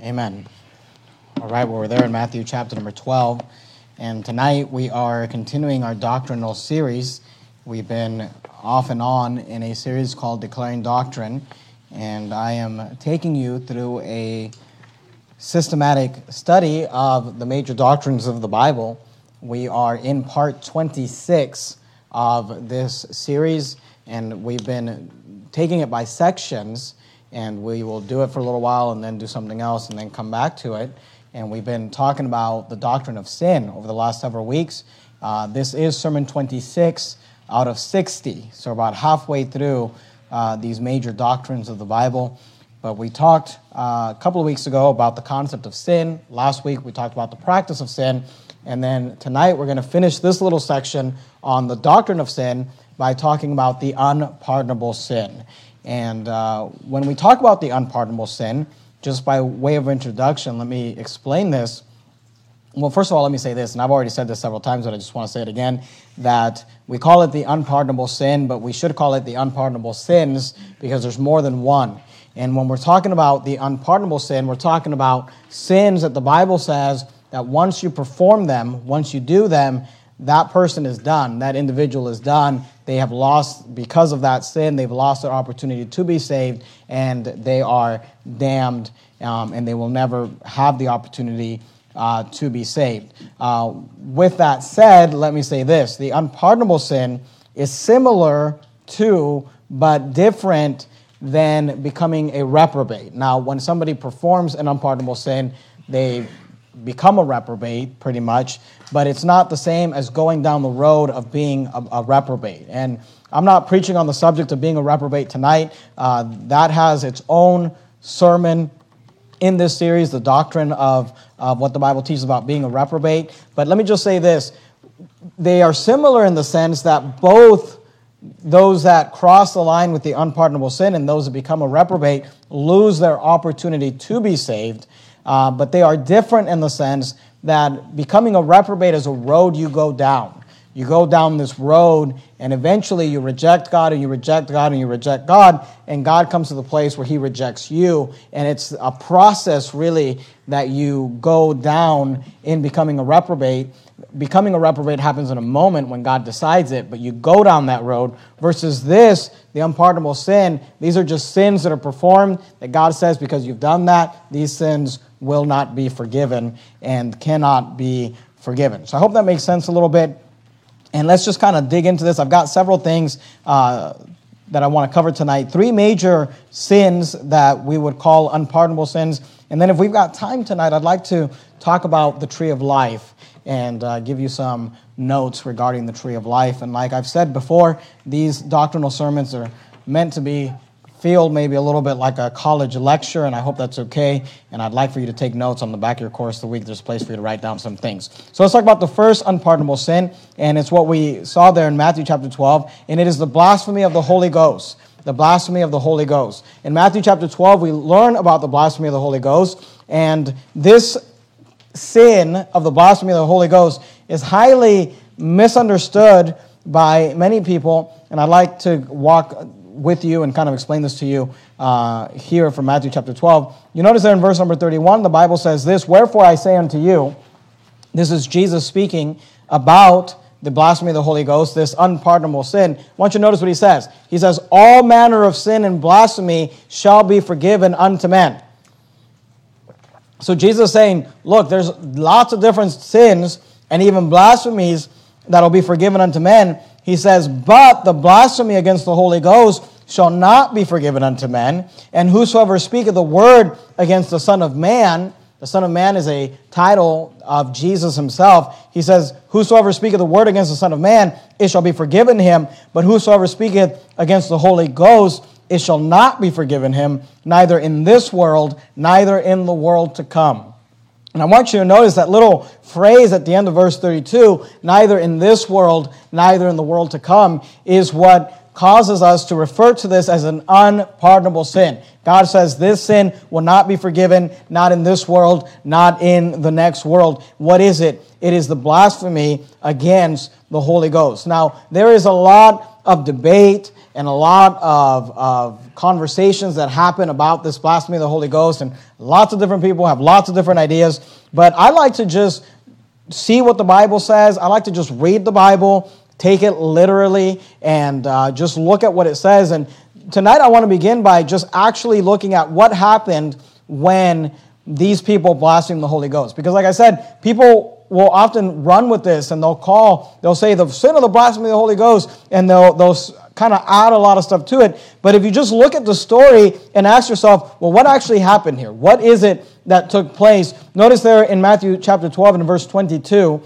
Amen. All right, well, we're there in Matthew chapter number 12, and tonight we are continuing our doctrinal series. We've been off and on in a series called Declaring Doctrine, and I am taking you through a systematic study of the major doctrines of the Bible. We are in part 26 of this series, and we've been taking it by sections, and we will do it for a little while and then do something else and then come back to it. And we've been talking about the doctrine of sin over the last several weeks. This is Sermon 26 out of 60, so about halfway through these major doctrines of the Bible. But we talked a couple of weeks ago about the concept of sin. Last week we talked about the practice of sin. And then tonight we're going to finish this little section on the doctrine of sin by talking about the unpardonable sin. And when we talk about the unpardonable sin, just by way of introduction, let me explain this. Well, first of all, let me say this, and I've already said this several times, but I just want to say it again, that we call it the unpardonable sin, but we should call it the unpardonable sins because there's more than one. And when we're talking about the unpardonable sin, we're talking about sins that the Bible says that once you perform them, once you do them, that person is done, that individual is done. They have lost, because of that sin, they've lost their opportunity to be saved, and they are damned, and they will never have the opportunity to be saved. With that said, let me say this. The unpardonable sin is similar to, but different than becoming a reprobate. Now, when somebody performs an unpardonable sin, they become a reprobate, pretty much, but it's not the same as going down the road of being a reprobate. And I'm not preaching on the subject of being a reprobate tonight. That has its own sermon in this series, the doctrine of what the Bible teaches about being a reprobate. But let me just say this. They are similar in the sense that both those that cross the line with the unpardonable sin and those that become a reprobate lose their opportunity to be saved. But they are different in the sense that becoming a reprobate is a road you go down. You go down this road, and eventually you reject God, and you reject God, and you reject God, and God comes to the place where He rejects you. And it's a process, really, that you go down in becoming a reprobate. Becoming a reprobate happens in a moment when God decides it, but you go down that road, versus this, the unpardonable sin. These are just sins that are performed that God says, because you've done that, these sins will not be forgiven and cannot be forgiven. So I hope that makes sense a little bit. And let's just kind of dig into this. I've got several things that I want to cover tonight. 3 major sins that we would call unpardonable sins. And then if we've got time tonight, I'd like to talk about the tree of life and give you some notes regarding the tree of life. And like I've said before, these doctrinal sermons are meant to feel maybe a little bit like a college lecture, and I hope that's okay. And I'd like for you to take notes on the back of your course of the week. There's a place for you to write down some things. So let's talk about the first unpardonable sin, and it's what we saw there in Matthew chapter 12, and it is the blasphemy of the Holy Ghost. The blasphemy of the Holy Ghost. In Matthew chapter 12, we learn about the blasphemy of the Holy Ghost, and this sin of the blasphemy of the Holy Ghost is highly misunderstood by many people, and I'd like to walk with you and kind of explain this to you here from Matthew chapter 12. You notice there in verse number 31, the Bible says this, "Wherefore I say unto you," this is Jesus speaking about the blasphemy of the Holy Ghost, this unpardonable sin. I want you to notice what he says. He says, "All manner of sin and blasphemy shall be forgiven unto men." So Jesus is saying, look, there's lots of different sins and even blasphemies that will be forgiven unto men. He says, "But the blasphemy against the Holy Ghost shall not be forgiven unto men. And whosoever speaketh the word against the Son of Man," the Son of Man is a title of Jesus himself. He says, "Whosoever speaketh the word against the Son of Man, it shall be forgiven him. But whosoever speaketh against the Holy Ghost, it shall not be forgiven him, neither in this world, neither in the world to come." And I want you to notice that little phrase at the end of verse 32, "neither in this world, neither in the world to come," is what causes us to refer to this as an unpardonable sin. God says this sin will not be forgiven, not in this world, not in the next world. What is it? It is the blasphemy against the Holy Ghost. Now, there is a lot of debate and a lot of conversations that happen about this blasphemy of the Holy Ghost, and lots of different people have lots of different ideas. But I like to just see what the Bible says. I like to just read the Bible, take it literally, and just look at what it says. And tonight I want to begin by just actually looking at what happened when these people blasphemed the Holy Ghost. Because like I said, people will often run with this, and they'll say the sin of the blasphemy of the Holy Ghost, and they'll kind of add a lot of stuff to it. But if you just look at the story and ask yourself, well, what actually happened here? What is it that took place? Notice there in Matthew chapter 12 and verse 22,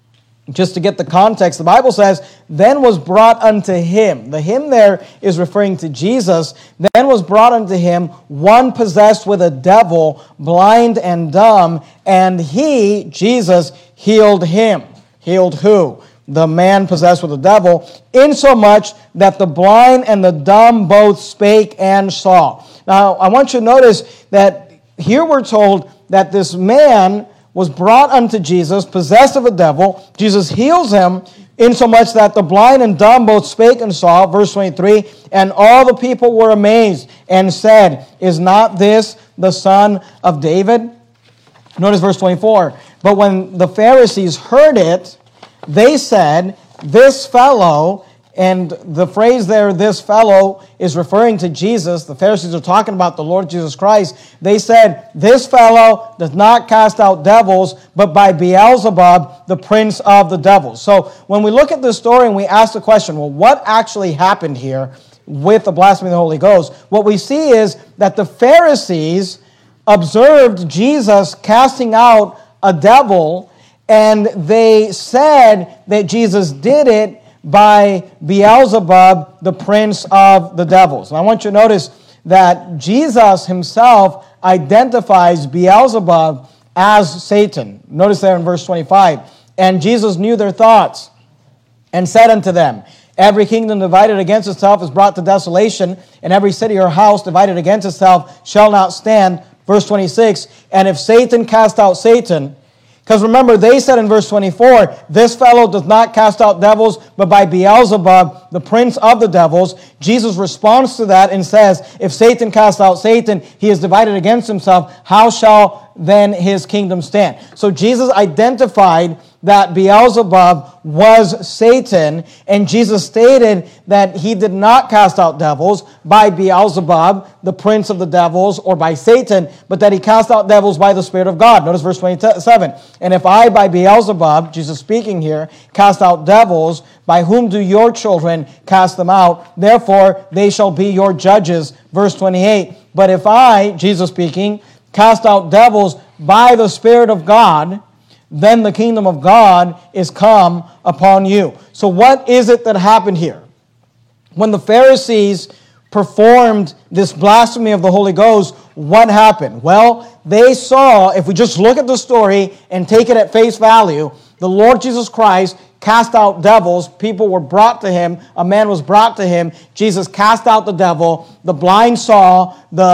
just to get the context, the Bible says, then was brought unto him. The him there is referring to Jesus. Then was brought unto him one possessed with a devil, blind and dumb, and he, Jesus, healed him. Healed who? The man possessed with the devil, insomuch that the blind and the dumb both spake and saw. Now, I want you to notice that here we're told that this man was brought unto Jesus, possessed of a devil. Jesus heals him, insomuch that the blind and dumb both spake and saw. Verse 23, and all the people were amazed and said, is not this the son of David? Notice verse 24, but when the Pharisees heard it, they said, this fellow, and the phrase there, this fellow, is referring to Jesus. The Pharisees are talking about the Lord Jesus Christ. They said, this fellow does not cast out devils, but by Beelzebub, the prince of the devils. So when we look at this story and we ask the question, well, what actually happened here with the blasphemy of the Holy Ghost? What we see is that the Pharisees observed Jesus casting out a devil, and they said that Jesus did it by Beelzebub, the prince of the devils. And I want you to notice that Jesus himself identifies Beelzebub as Satan. Notice there in verse 25, and Jesus knew their thoughts and said unto them, every kingdom divided against itself is brought to desolation, and every city or house divided against itself shall not stand. Verse 26, and if Satan cast out Satan, because remember, they said in verse 24, this fellow does not cast out devils, but by Beelzebub, the prince of the devils. Jesus responds to that and says, if Satan casts out Satan, he is divided against himself. How shall then his kingdom stand? So Jesus identified that Beelzebub was Satan, and Jesus stated that he did not cast out devils by Beelzebub, the prince of the devils, or by Satan, but that he cast out devils by the Spirit of God. Notice verse 27. And if I by Beelzebub, Jesus speaking here, cast out devils, by whom do your children cast them out? Therefore they shall be your judges. Verse 28. But if I, Jesus speaking, cast out devils by the Spirit of God, then the kingdom of God is come upon you. So what is it that happened here? When the Pharisees performed this blasphemy of the Holy Ghost, what happened? Well, they saw, if we just look at the story and take it at face value, the Lord Jesus Christ cast out devils. People were brought to him. A man was brought to him. Jesus cast out the devil. The blind saw.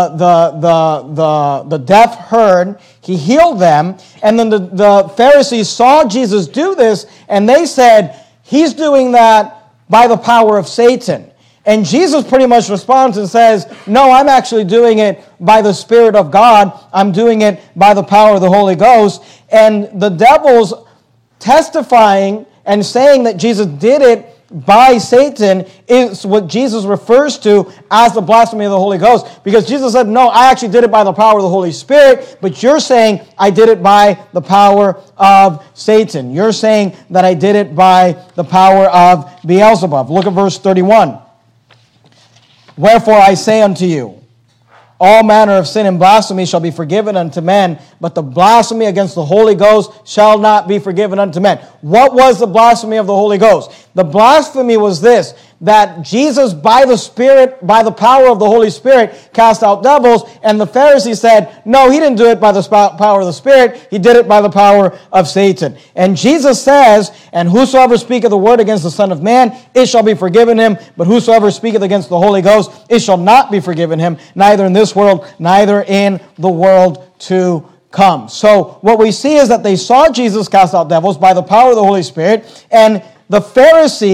The deaf heard. He healed them. And then the Pharisees saw Jesus do this, and they said, he's doing that by the power of Satan. And Jesus pretty much responds and says, no, I'm actually doing it by the Spirit of God. I'm doing it by the power of the Holy Ghost. And the devils testifying and saying that Jesus did it by Satan is what Jesus refers to as the blasphemy of the Holy Ghost. Because Jesus said, no, I actually did it by the power of the Holy Spirit, but you're saying I did it by the power of Satan. You're saying that I did it by the power of Beelzebub. Look at verse 31. Wherefore I say unto you, all manner of sin and blasphemy shall be forgiven unto men, but the blasphemy against the Holy Ghost shall not be forgiven unto men. What was the blasphemy of the Holy Ghost? The blasphemy was this, that Jesus by the Spirit, by the power of the Holy Spirit, cast out devils, and the Pharisees said, no, he didn't do it by the power of the Spirit, he did it by the power of Satan. And Jesus says, and whosoever speaketh the word against the Son of Man, it shall be forgiven him, but whosoever speaketh against the Holy Ghost, it shall not be forgiven him, neither in this world, neither in the world to come. So what we see is that they saw Jesus cast out devils by the power of the Holy Spirit, and the Pharisees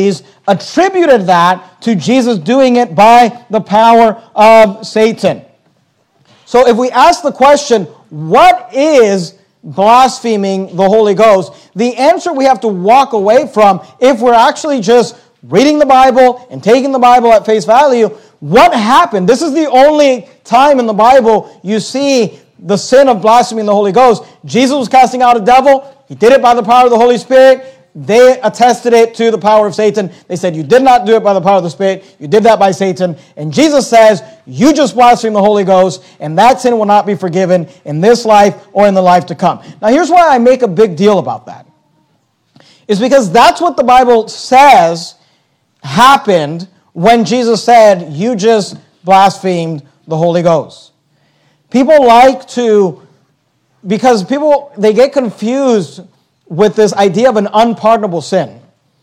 attributed that to Jesus doing it by the power of Satan. So if we ask the question, what is blaspheming the Holy Ghost? The answer we have to walk away from, if we're actually just reading the Bible and taking the Bible at face value, what happened? This is the only time in the Bible you see the sin of blaspheming the Holy Ghost. Jesus was casting out a devil. He did it by the power of the Holy Spirit. They attested it to the power of Satan. They said, you did not do it by the power of the Spirit. You did that by Satan. And Jesus says, you just blaspheme the Holy Ghost, and that sin will not be forgiven in this life or in the life to come. Now, here's why I make a big deal about that. It's because that's what the Bible says happened when Jesus said, you just blasphemed the Holy Ghost. People like to, because people, they get confused with this idea of an unpardonable sin.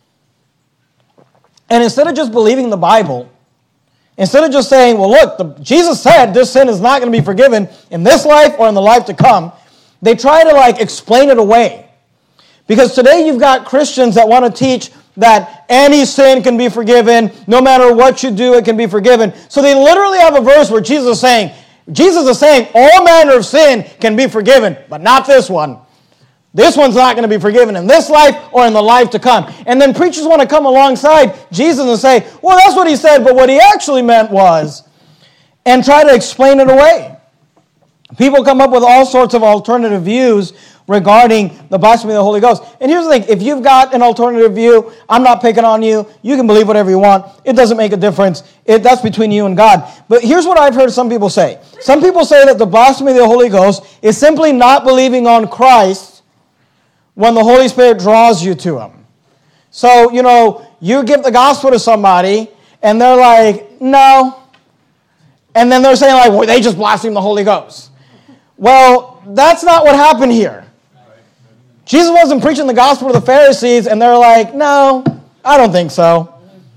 And instead of just believing the Bible, instead of just saying, well, look, Jesus said this sin is not going to be forgiven in this life or in the life to come, they try to explain it away. Because today you've got Christians that want to teach that any sin can be forgiven, no matter what you do, it can be forgiven. So they literally have a verse where Jesus is saying, all manner of sin can be forgiven, but not this one. This one's not going to be forgiven in this life or in the life to come. And then preachers want to come alongside Jesus and say, well, that's what he said, but what he actually meant was, and try to explain it away. People come up with all sorts of alternative views regarding the blasphemy of the Holy Ghost. And here's the thing, if you've got an alternative view, I'm not picking on you. You can believe whatever you want. It doesn't make a difference. That's between you and God. But here's what I've heard some people say. Some people say that the blasphemy of the Holy Ghost is simply not believing on Christ when the Holy Spirit draws you to him. So, you give the gospel to somebody, and they're like, no. And then they're saying, well, they just blasphemed the Holy Ghost. Well, that's not what happened here. Jesus wasn't preaching the gospel to the Pharisees, and they're like, no, I don't think so.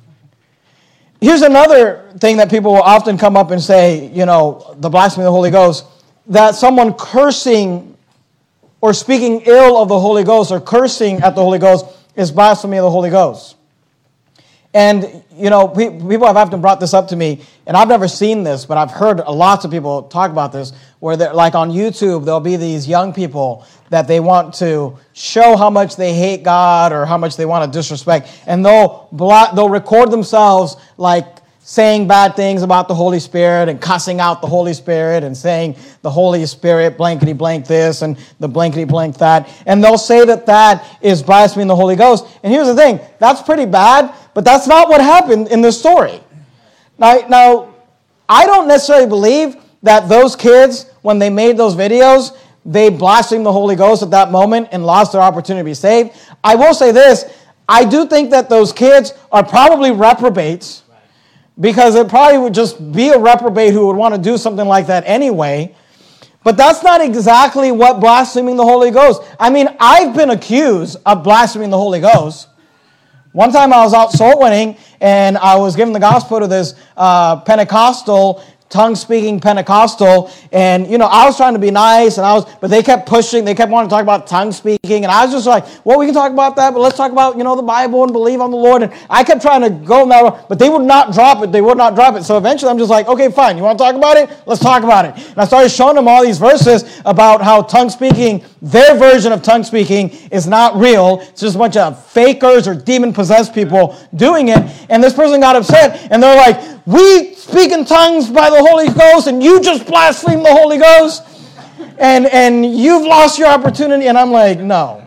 Here's another thing that people will often come up and say, the blasphemy of the Holy Ghost, that someone cursing or speaking ill of the Holy Ghost or cursing at the Holy Ghost is blasphemy of the Holy Ghost. And, people have often brought this up to me, and I've never seen this, but I've heard lots of people talk about this, where they're like on YouTube, there'll be these young people that they want to show how much they hate God or how much they want to disrespect, and they'll record themselves saying bad things about the Holy Spirit and cussing out the Holy Spirit and saying the Holy Spirit blankety blank this and the blankety blank that. And they'll say that is blaspheming the Holy Ghost. And here's the thing, that's pretty bad, but that's not what happened in this story. Now, I don't necessarily believe that those kids, when they made those videos, they blasphemed the Holy Ghost at that moment and lost their opportunity to be saved. I will say this, I do think that those kids are probably reprobates, because it probably would just be a reprobate who would want to do something like that anyway. But that's not exactly what blaspheming the Holy Ghost. I mean, I've been accused of blaspheming the Holy Ghost. One time I was out soul winning, and I was giving the gospel to this Pentecostal, tongue-speaking Pentecostal, and, I was trying to be nice, but they kept pushing, they kept wanting to talk about tongue-speaking, and I was just like, well, we can talk about that, but let's talk about, the Bible and believe on the Lord, and I kept trying to go in that way, but they would not drop it, so eventually I'm just like, okay, fine, you want to talk about it? Let's talk about it. And I started showing them all these verses about how tongue-speaking, their version of tongue-speaking is not real, it's just a bunch of fakers or demon-possessed people doing it, and this person got upset, and they're like, we speak in tongues by the Holy Ghost, and you just blaspheme the Holy Ghost, and you've lost your opportunity. And I'm like, no.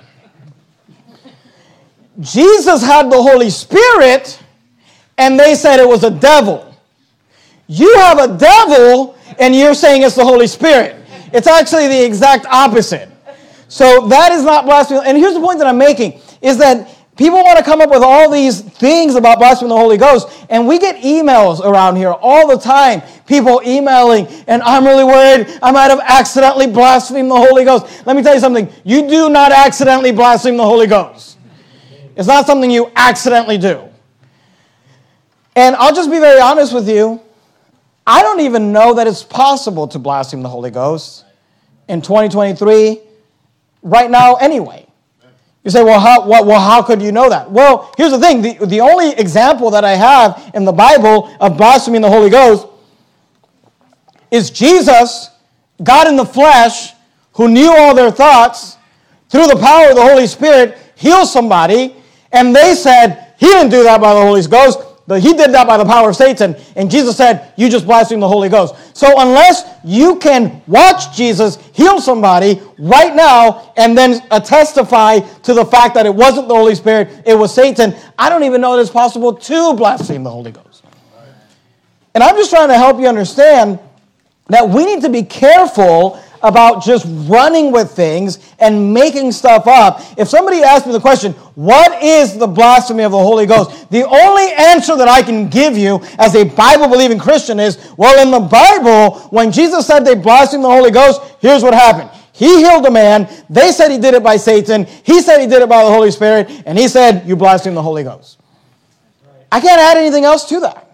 Jesus had the Holy Spirit, and they said it was a devil. You have a devil, and you're saying it's the Holy Spirit. It's actually the exact opposite. So that is not blasphemy. And here's the point that I'm making, is that people want to come up with all these things about blaspheming the Holy Ghost, and we get emails around here all the time, people emailing, and I'm really worried I might have accidentally blasphemed the Holy Ghost. Let me tell you something, you do not accidentally blaspheme the Holy Ghost. It's not something you accidentally do. And I'll just be very honest with you, I don't even know that it's possible to blaspheme the Holy Ghost in 2023 right now anyway. You say, well, how could you know that? Well, here's the thing. The only example that I have in the Bible of blaspheming the Holy Ghost is Jesus, God in the flesh, who knew all their thoughts, through the power of the Holy Spirit, healed somebody, and they said, he didn't do that by the Holy Ghost, but he did that by the power of Satan. And Jesus said, you just blasphemed the Holy Ghost. So unless you can watch Jesus heal somebody right now and then testify to the fact that it wasn't the Holy Spirit, it was Satan, I don't even know that it's possible to blaspheme the Holy Ghost. And I'm just trying to help you understand that we need to be careful about just running with things and making stuff up. If somebody asks me the question, what is the blasphemy of the Holy Ghost? The only answer that I can give you as a Bible-believing Christian is, well, in the Bible, when Jesus said they blasphemed the Holy Ghost, here's what happened. He healed a man. They said he did it by Satan. He said he did it by the Holy Spirit. And he said, you blasphemed the Holy Ghost. I can't add anything else to that.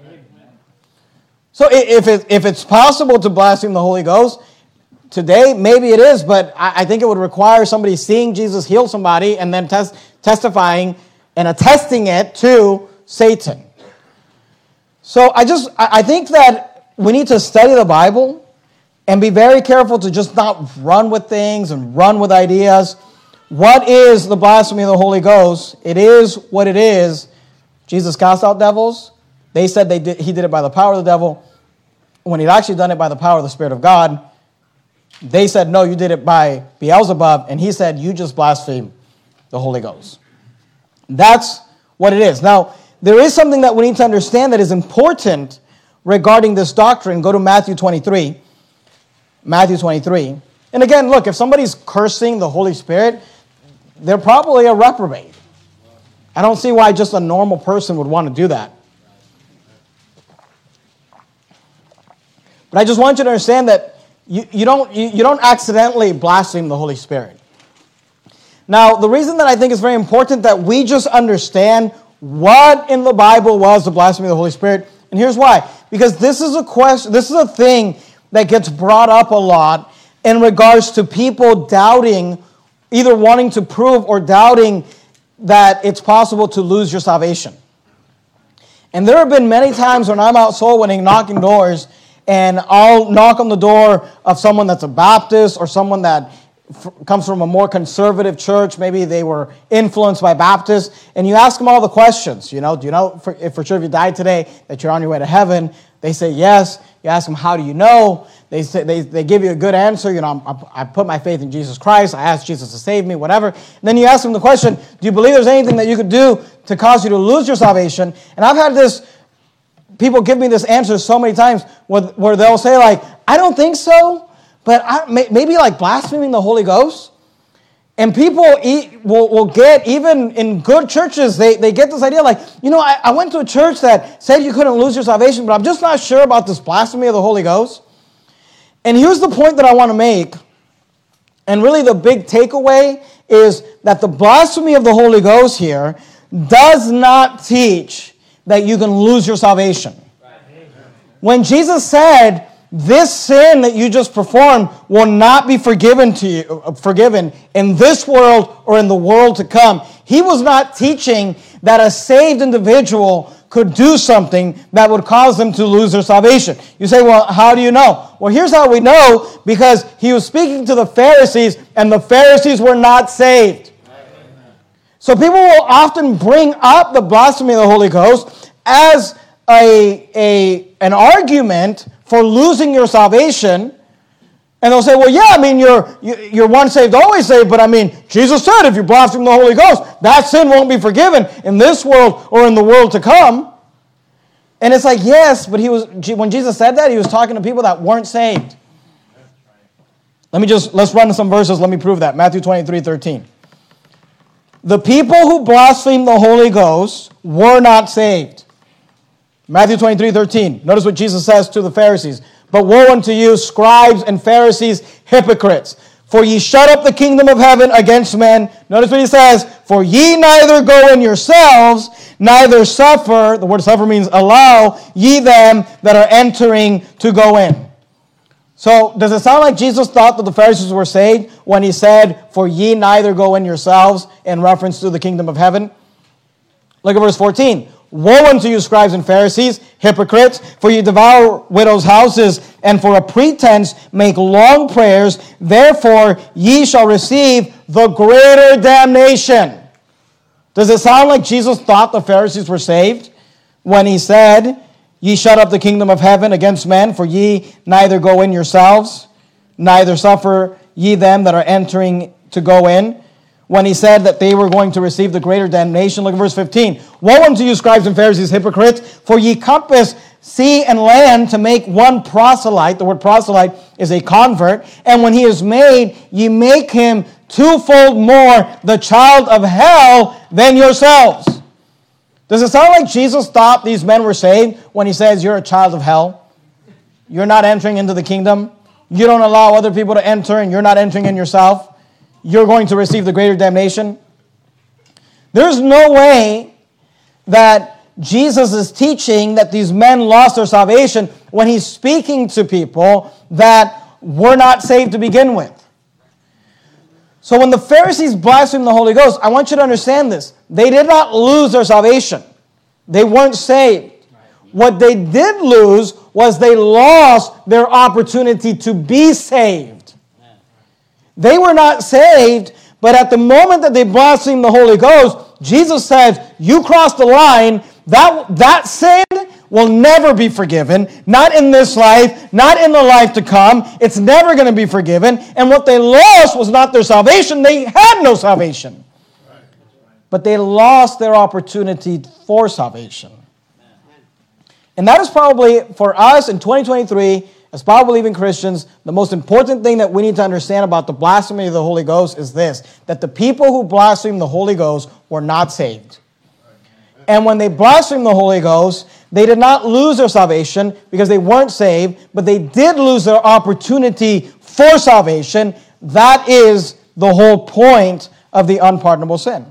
So if it's possible to blaspheme the Holy Ghost, today, maybe it is, but I think it would require somebody seeing Jesus heal somebody and then testifying and attesting it to Satan. So I think that we need to study the Bible and be very careful to just not run with things and run with ideas. What is the blasphemy of the Holy Ghost? It is what it is. Jesus cast out devils. They said he did it by the power of the devil, when he'd actually done it by the power of the Spirit of God. They said, no, you did it by Beelzebub, and he said, you just blasphemed the Holy Ghost. That's what it is. Now, there is something that we need to understand that is important regarding this doctrine. Go to Matthew 23. Matthew 23. And again, look, if somebody's cursing the Holy Spirit, they're probably a reprobate. I don't see why just a normal person would want to do that. But I just want you to understand that you don't accidentally blaspheme the Holy Spirit. Now, the reason that I think it's very important that we just understand what in the Bible was the blasphemy of the Holy Spirit, and here's why. Because this is a thing that gets brought up a lot in regards to people doubting, either wanting to prove or doubting that it's possible to lose your salvation. And there have been many times when I'm out soul winning, knocking doors, and I'll knock on the door of someone that's a Baptist or someone that comes from a more conservative church. Maybe they were influenced by Baptists. And you ask them all the questions. Do you know for sure if you died today that you're on your way to heaven? They say yes. You ask them, how do you know? They say they give you a good answer. I put my faith in Jesus Christ. I asked Jesus to save me, whatever. And then you ask them the question, do you believe there's anything that you could do to cause you to lose your salvation? And I've had people give me this answer so many times where they'll say, I don't think so, but maybe blaspheming the Holy Ghost. And people will get, even in good churches, they get this idea I went to a church that said you couldn't lose your salvation, but I'm just not sure about this blasphemy of the Holy Ghost. And here's the point that I want to make, and really the big takeaway is that the blasphemy of the Holy Ghost here does not teach that you can lose your salvation. When Jesus said, this sin that you just performed will not be forgiven in this world or in the world to come, he was not teaching that a saved individual could do something that would cause them to lose their salvation. You say, well, how do you know? Well, here's how we know, because he was speaking to the Pharisees, and the Pharisees were not saved. So people will often bring up the blasphemy of the Holy Ghost as an argument for losing your salvation. And they'll say, well, yeah, you're once saved, always saved, but Jesus said if you blaspheme the Holy Ghost, that sin won't be forgiven in this world or in the world to come. And it's yes, but when Jesus said that, he was talking to people that weren't saved. Let's run some verses, let me prove that. Matthew 23:13. The people who blasphemed the Holy Ghost were not saved. Matthew 23:13. Notice what Jesus says to the Pharisees. But woe unto you, scribes and Pharisees, hypocrites! For ye shut up the kingdom of heaven against men. Notice what he says. For ye neither go in yourselves, neither suffer, the word suffer means allow, ye them that are entering to go in. So does it sound like Jesus thought that the Pharisees were saved when he said, "For ye neither go in yourselves," in reference to the kingdom of heaven? Look at verse 14. "Woe unto you, scribes and Pharisees, hypocrites, for you devour widows' houses, and for a pretense make long prayers. Therefore ye shall receive the greater damnation." Does it sound like Jesus thought the Pharisees were saved when he said, "Ye shut up the kingdom of heaven against men, for ye neither go in yourselves, neither suffer ye them that are entering to go in"? When he said that they were going to receive the greater damnation. Look at verse 15. "Woe unto you, scribes and Pharisees, hypocrites, for ye compass sea and land to make one proselyte." The word proselyte is a convert. "And when he is made, ye make him twofold more the child of hell than yourselves." Does it sound like Jesus thought these men were saved when he says, "You're a child of hell. You're not entering into the kingdom. You don't allow other people to enter, and you're not entering in yourself. You're going to receive the greater damnation"? There's no way that Jesus is teaching that these men lost their salvation when he's speaking to people that were not saved to begin with. So when the Pharisees blasphemed the Holy Ghost, I want you to understand this. They did not lose their salvation. They weren't saved. What they did lose was they lost their opportunity to be saved. They were not saved, but at the moment that they blasphemed the Holy Ghost, Jesus says, "You crossed the line. That sin will never be forgiven. Not in this life, not in the life to come. It's never going to be forgiven." And what they lost was not their salvation. They had no salvation. But they lost their opportunity for salvation. And that is probably, for us in 2023, as Bible-believing Christians, the most important thing that we need to understand about the blasphemy of the Holy Ghost is this: that the people who blasphemed the Holy Ghost were not saved. And when they blasphemed the Holy Ghost, they did not lose their salvation because they weren't saved, but they did lose their opportunity for salvation. That is the whole point of the unpardonable sin.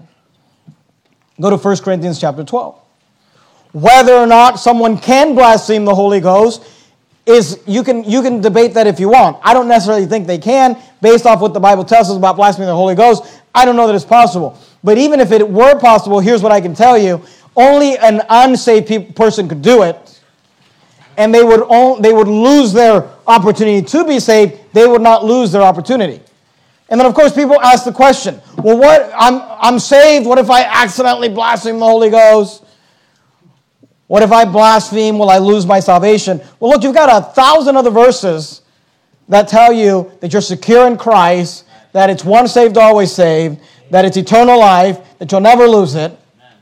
Go to 1 Corinthians chapter 12. Whether or not someone can blaspheme the Holy Ghost is, you can debate that if you want. I don't necessarily think they can, based off what the Bible tells us about blaspheming the Holy Ghost. I don't know that it's possible. But even if it were possible, here's what I can tell you. Only an unsaved person could do it. And they would lose their opportunity to be saved. They would not lose their opportunity. And then, of course, people ask the question, well, what? I'm saved. What if I accidentally blaspheme the Holy Ghost? What if I blaspheme? Will I lose my salvation? Well, look, you've got 1,000 other verses that tell you that you're secure in Christ, that it's once saved, always saved, that it's eternal life, that you'll never lose it.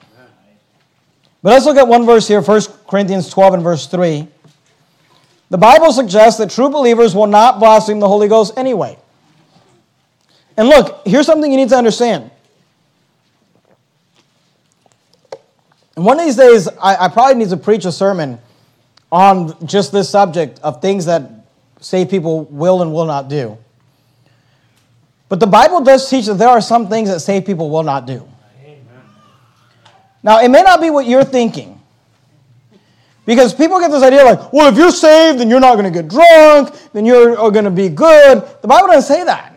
But let's look at one verse here, 1 Corinthians 12 and verse 3. The Bible suggests that true believers will not blaspheme the Holy Ghost anyway. And look, here's something you need to understand. And one of these days, I probably need to preach a sermon on just this subject of things that saved people will and will not do. But the Bible does teach that there are some things that saved people will not do. Now, it may not be what you're thinking. Because people get this idea like, well, if you're saved, then you're not going to get drunk, then you're going to be good. The Bible doesn't say that.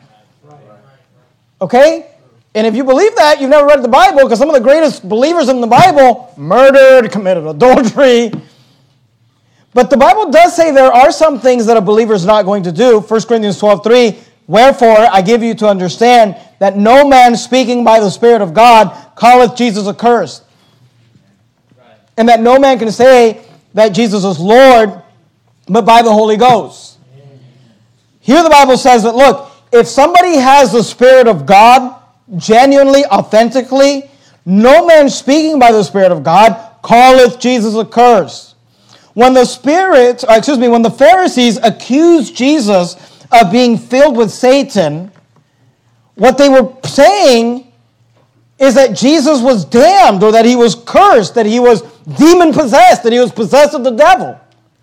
Okay? And if you believe that, you've never read the Bible, because some of the greatest believers in the Bible murdered, committed adultery. But the Bible does say there are some things that a believer is not going to do. 1 Corinthians 12:3, "Wherefore I give you to understand that no man speaking by the Spirit of God calleth Jesus accursed." And that no man can say that Jesus is Lord, but by the Holy Ghost. Here the Bible says that, look, if somebody has the Spirit of God, genuinely, authentically, no man speaking by the Spirit of God calleth Jesus accursed. When the Pharisees accused Jesus of being filled with Satan, what they were saying is that Jesus was damned, or that he was cursed, that he was demon-possessed, that he was possessed of the devil.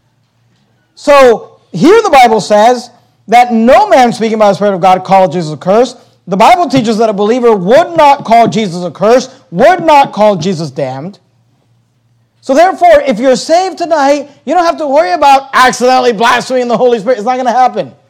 So here the Bible says that no man speaking by the Spirit of God called Jesus accursed. The Bible teaches that a believer would not call Jesus accursed, would not call Jesus damned. So therefore, if you're saved tonight, you don't have to worry about accidentally blaspheming the Holy Spirit. It's not going to happen.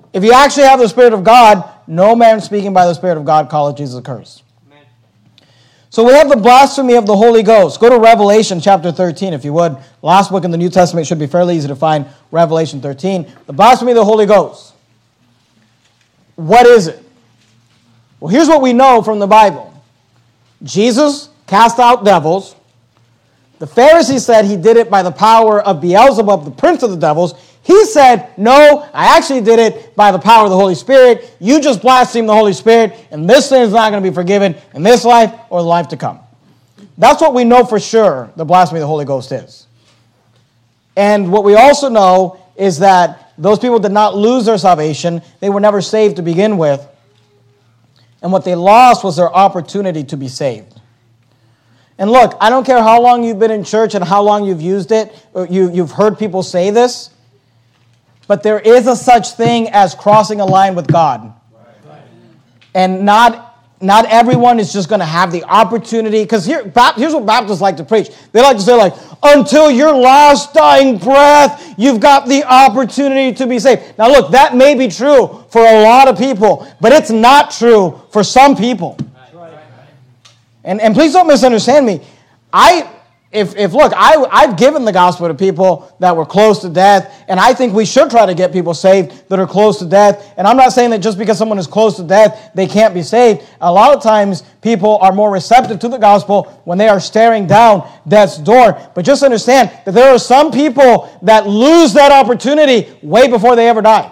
If you actually have the Spirit of God, no man speaking by the Spirit of God calleth Jesus accursed. Amen. So we have the blasphemy of the Holy Ghost. Go to Revelation chapter 13, if you would. Last book in the New Testament should be fairly easy to find, Revelation 13. The blasphemy of the Holy Ghost. What is it? Well, here's what we know from the Bible. Jesus cast out devils. The Pharisees said he did it by the power of Beelzebub, the prince of the devils. He said, no, I actually did it by the power of the Holy Spirit. You just blasphemed the Holy Spirit, and this sin is not going to be forgiven in this life or the life to come. That's what we know for sure the blasphemy of the Holy Ghost is. And what we also know is that those people did not lose their salvation. They were never saved to begin with. And what they lost was their opportunity to be saved. And look, I don't care how long you've been in church and how long you've used it, or you've heard people say this, but there is a such thing as crossing a line with God. And not everyone is just going to have the opportunity, because here's what Baptists like to preach. They like to say, until your last dying breath, you've got the opportunity to be saved. Now look, that may be true for a lot of people, but it's not true for some people. And please don't misunderstand me. I've given the gospel to people that were close to death, and I think we should try to get people saved that are close to death. And I'm not saying that just because someone is close to death, they can't be saved. A lot of times, people are more receptive to the gospel when they are staring down death's door. But just understand that there are some people that lose that opportunity way before they ever die.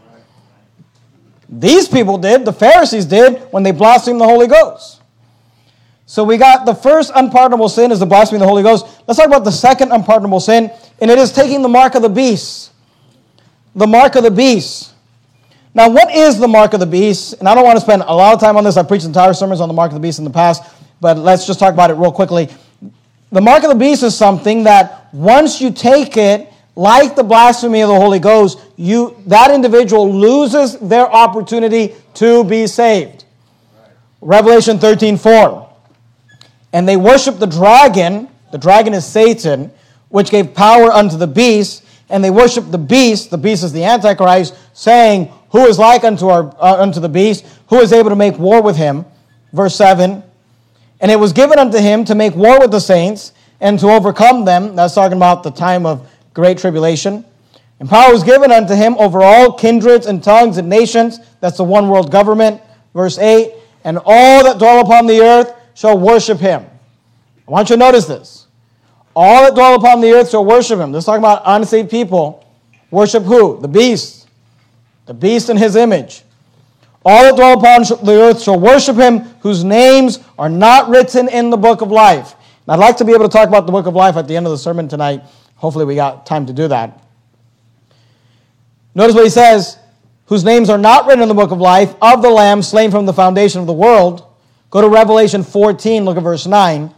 These people did, the Pharisees did, when they blasphemed the Holy Ghost. So we got the first unpardonable sin is the blasphemy of the Holy Ghost. Let's talk about the second unpardonable sin, and it is taking the mark of the beast. The mark of the beast. Now, what is the mark of the beast? And I don't want to spend a lot of time on this. I've preached entire sermons on the mark of the beast in the past, but let's just talk about it real quickly. The mark of the beast is something that once you take it, like the blasphemy of the Holy Ghost, that individual loses their opportunity to be saved. Revelation 13:4. And they worship the dragon is Satan, which gave power unto the beast, and they worship the beast is the Antichrist, saying, who is like unto the beast, who is able to make war with him? Verse 7, and it was given unto him to make war with the saints, and to overcome them. That's talking about the time of great tribulation. And power was given unto him over all kindreds and tongues and nations. That's the one world government. Verse 8, and all that dwell upon the earth shall worship him. I want you to notice this. All that dwell upon the earth shall worship him. This is talking about unsaved people. Worship who? The beast. The beast in his image. All that dwell upon the earth shall worship him, whose names are not written in the book of life. And I'd like to be able to talk about the book of life at the end of the sermon tonight. Hopefully we got time to do that. Notice what he says. Whose names are not written in the book of life of the Lamb slain from the foundation of the world. Go to Revelation 14, look at verse 9.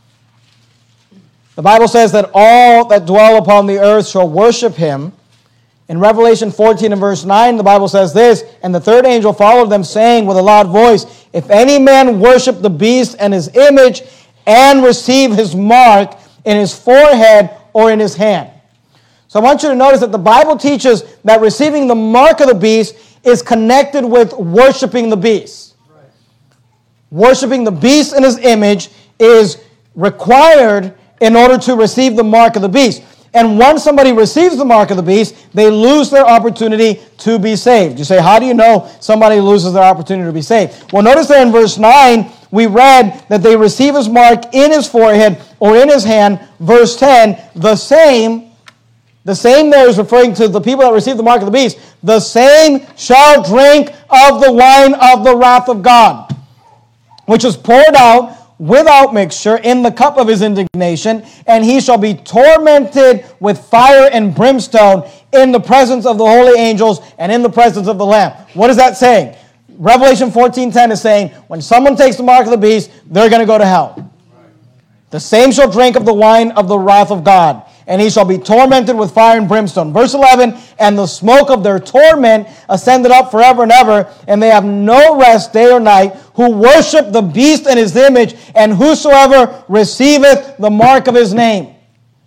The Bible says that all that dwell upon the earth shall worship him. In Revelation 14 and verse 9, the Bible says this, and the third angel followed them, saying with a loud voice, if any man worship the beast and his image, and receive his mark in his forehead or in his hand. So I want you to notice that the Bible teaches that receiving the mark of the beast is connected with worshiping the beast. Worshiping the beast in his image is required in order to receive the mark of the beast. And once somebody receives the mark of the beast, they lose their opportunity to be saved. You say, how do you know somebody loses their opportunity to be saved? Well, notice there in verse 9, we read that they receive his mark in his forehead or in his hand. Verse 10, the same there is referring to the people that receive the mark of the beast. The same shall drink of the wine of the wrath of God, which is poured out without mixture in the cup of his indignation, and he shall be tormented with fire and brimstone in the presence of the holy angels and in the presence of the Lamb. What is that saying? Revelation 14:10 is saying, when someone takes the mark of the beast, they're going to go to hell. The same shall drink of the wine of the wrath of God, and he shall be tormented with fire and brimstone. Verse 11, and the smoke of their torment ascended up forever and ever, and they have no rest day or night, who worship the beast and his image, and whosoever receiveth the mark of his name.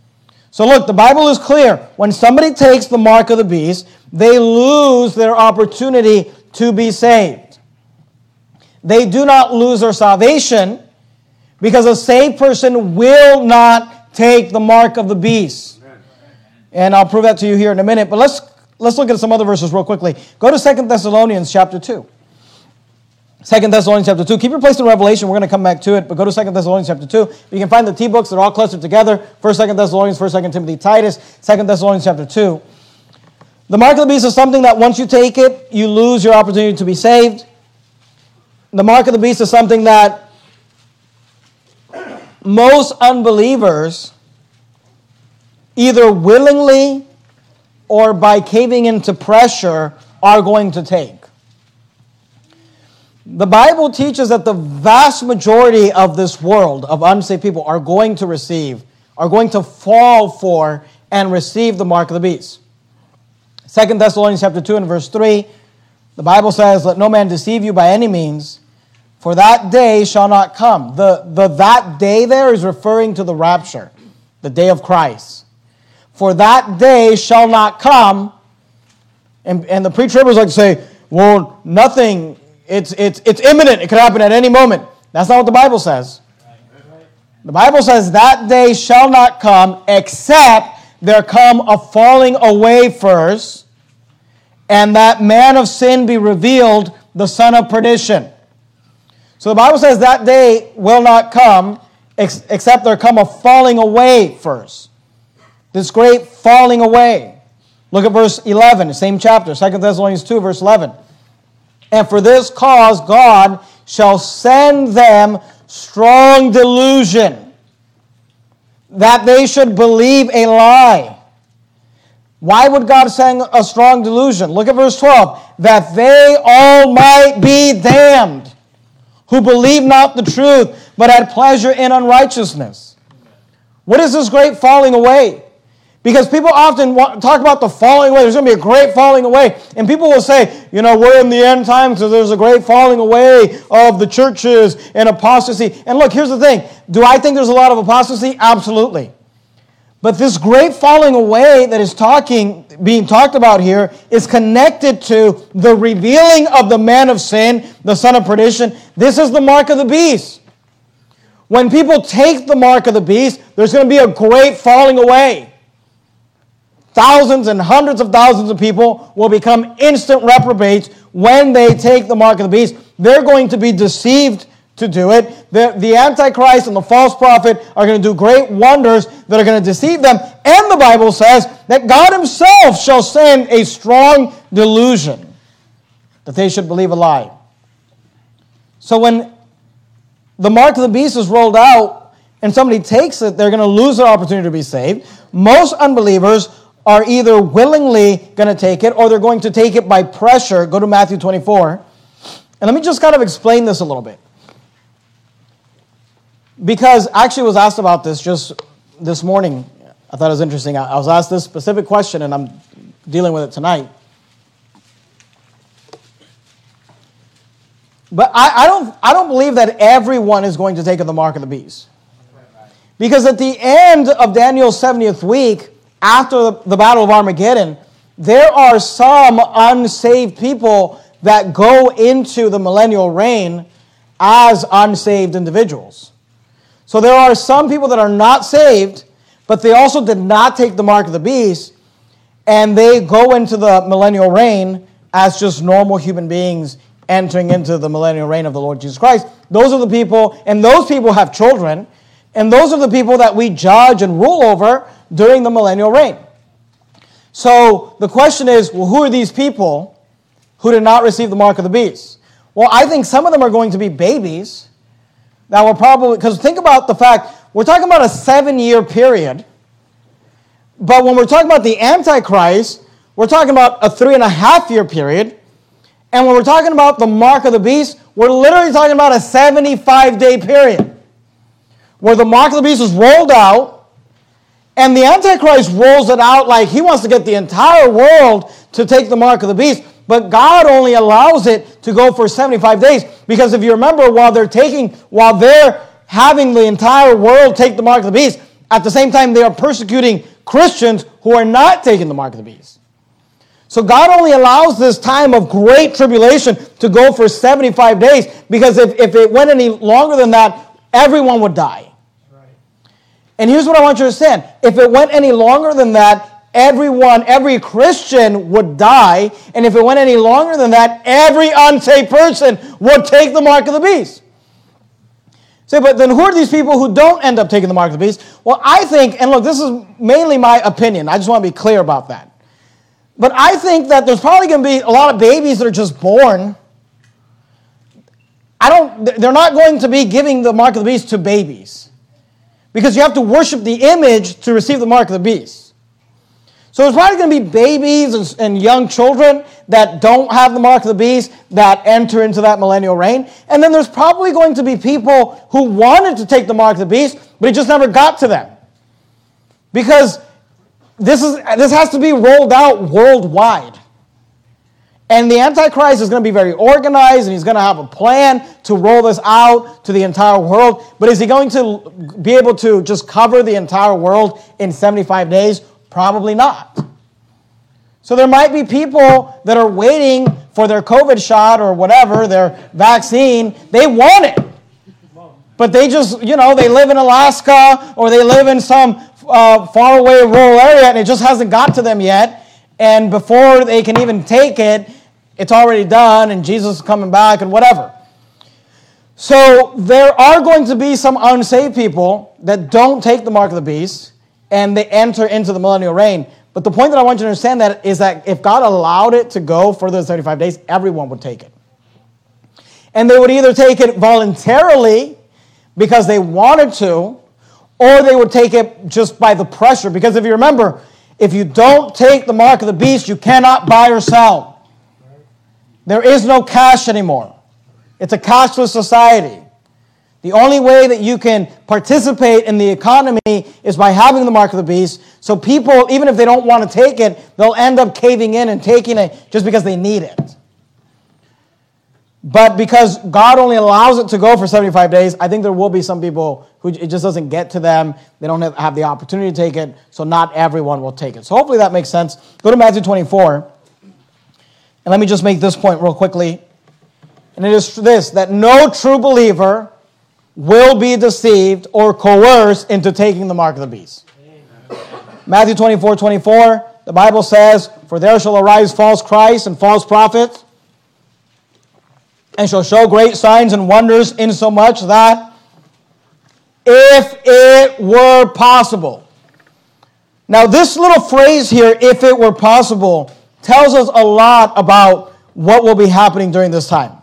So look, the Bible is clear. When somebody takes the mark of the beast, they lose their opportunity to be saved. They do not lose their salvation because a saved person will not take the mark of the beast. And I'll prove that to you here in a minute. But let's look at some other verses real quickly. Go to 2 Thessalonians chapter 2. 2 Thessalonians chapter 2. Keep your place in Revelation. We're going to come back to it. But go to 2 Thessalonians chapter 2. You can find the T-books. They're all clustered together. 1st, 2nd Thessalonians, 1st, 2nd Timothy, Titus. 2 Thessalonians chapter 2. The mark of the beast is something that once you take it, you lose your opportunity to be saved. The mark of the beast is something that most unbelievers either willingly or by caving into pressure are going to take. The Bible teaches that the vast majority of this world of unsaved people are going to fall for and receive the mark of the beast. 2 Thessalonians chapter 2 and verse 3, the Bible says, "Let no man deceive you by any means, for that day shall not come." That day there is referring to the rapture, the day of Christ. "For that day shall not come," and the pre-tribbers like to say, "Well, nothing. It's imminent. It could happen at any moment." That's not what the Bible says. The Bible says that day shall not come except there come a falling away first, and that man of sin be revealed, the son of perdition. So the Bible says that day will not come except there come a falling away first. This great falling away. Look at verse 11, the same chapter, 2 Thessalonians 2, verse 11. "And for this cause God shall send them strong delusion, that they should believe a lie." Why would God send a strong delusion? Look at verse 12. "That they all might be damned, who believed not the truth, but had pleasure in unrighteousness." What is this great falling away? Because people often talk about the falling away. There's going to be a great falling away. And people will say, we're in the end times, so there's a great falling away of the churches and apostasy. And look, here's the thing. Do I think there's a lot of apostasy? Absolutely. But this great falling away that is being talked about here is connected to the revealing of the man of sin, the son of perdition. This is the mark of the beast. When people take the mark of the beast, there's going to be a great falling away. Thousands and hundreds of thousands of people will become instant reprobates when they take the mark of the beast. They're going to be deceived to do it. The Antichrist and the false prophet are going to do great wonders that are going to deceive them. And the Bible says that God himself shall send a strong delusion that they should believe a lie. So when the mark of the beast is rolled out and somebody takes it, they're going to lose their opportunity to be saved. Most unbelievers are either willingly going to take it or they're going to take it by pressure. Go to Matthew 24. And let me just kind of explain this a little bit. Because I actually was asked about this just this morning. I thought it was interesting. I was asked this specific question, and I'm dealing with it tonight. But I don't believe that everyone is going to take the mark of the beast. Because at the end of Daniel's 70th week, after the Battle of Armageddon, there are some unsaved people that go into the millennial reign as unsaved individuals. So there are some people that are not saved, but they also did not take the mark of the beast, and they go into the millennial reign as just normal human beings entering into the millennial reign of the Lord Jesus Christ. Those are the people, and those people have children, and those are the people that we judge and rule over during the millennial reign. So the question is, well, who are these people who did not receive the mark of the beast? Well, I think some of them are going to be babies that were probably, because think about the fact, we're talking about a 7-year period, but when we're talking about the Antichrist, we're talking about a 3.5-year period, and when we're talking about the mark of the beast, we're literally talking about a 75-day period where the mark of the beast is rolled out, and the Antichrist rolls it out like he wants to get the entire world to take the mark of the beast. But God only allows it to go for 75 days. Because if you remember, while they're having the entire world take the mark of the beast, At the same time, they are persecuting Christians who are not taking the mark of the beast. So God only allows this time of great tribulation to go for 75 days, because if it went any longer than that, everyone would die. Right. And here's what I want you to understand. If it went any longer than that, every Christian would die. And if it went any longer than that, every unsaved person would take the mark of the beast. Say, but then who are these people who don't end up taking the mark of the beast? Well, I think, and look, this is mainly my opinion. I just want to be clear about that. But I think that there's probably going to be a lot of babies that are just born. They're not going to be giving the mark of the beast to babies, because you have to worship the image to receive the mark of the beast. So there's probably going to be babies and young children that don't have the mark of the beast that enter into that millennial reign. And then there's probably going to be people who wanted to take the mark of the beast, but it just never got to them. Because this has to be rolled out worldwide. And the Antichrist is going to be very organized, and he's going to have a plan to roll this out to the entire world. But is he going to be able to just cover the entire world in 75 days? Probably not. So there might be people that are waiting for their COVID shot or whatever, their vaccine. They want it. But they just, they live in Alaska, or they live in some faraway rural area, and it just hasn't got to them yet. And before they can even take it, it's already done, and Jesus is coming back, and whatever. So there are going to be some unsaved people that don't take the mark of the beast, and they enter into the millennial reign. But the point that I want you to understand that is that if God allowed it to go further than 75 days, everyone would take it. And they would either take it voluntarily because they wanted to, or they would take it just by the pressure. Because if you remember, if you don't take the mark of the beast, you cannot buy or sell. There is no cash anymore. It's a cashless society. The only way that you can participate in the economy is by having the mark of the beast. So people, even if they don't want to take it, they'll end up caving in and taking it just because they need it. But because God only allows it to go for 75 days, I think there will be some people who it just doesn't get to them. They don't have the opportunity to take it, so not everyone will take it. So hopefully that makes sense. Go to Matthew 24. And let me just make this point real quickly. And it is this, that no true believer will be deceived or coerced into taking the mark of the beast. Amen. Matthew 24:24, the Bible says, "For there shall arise false Christs and false prophets, and shall show great signs and wonders, insomuch that if it were possible." Now this little phrase here, "if it were possible," tells us a lot about what will be happening during this time.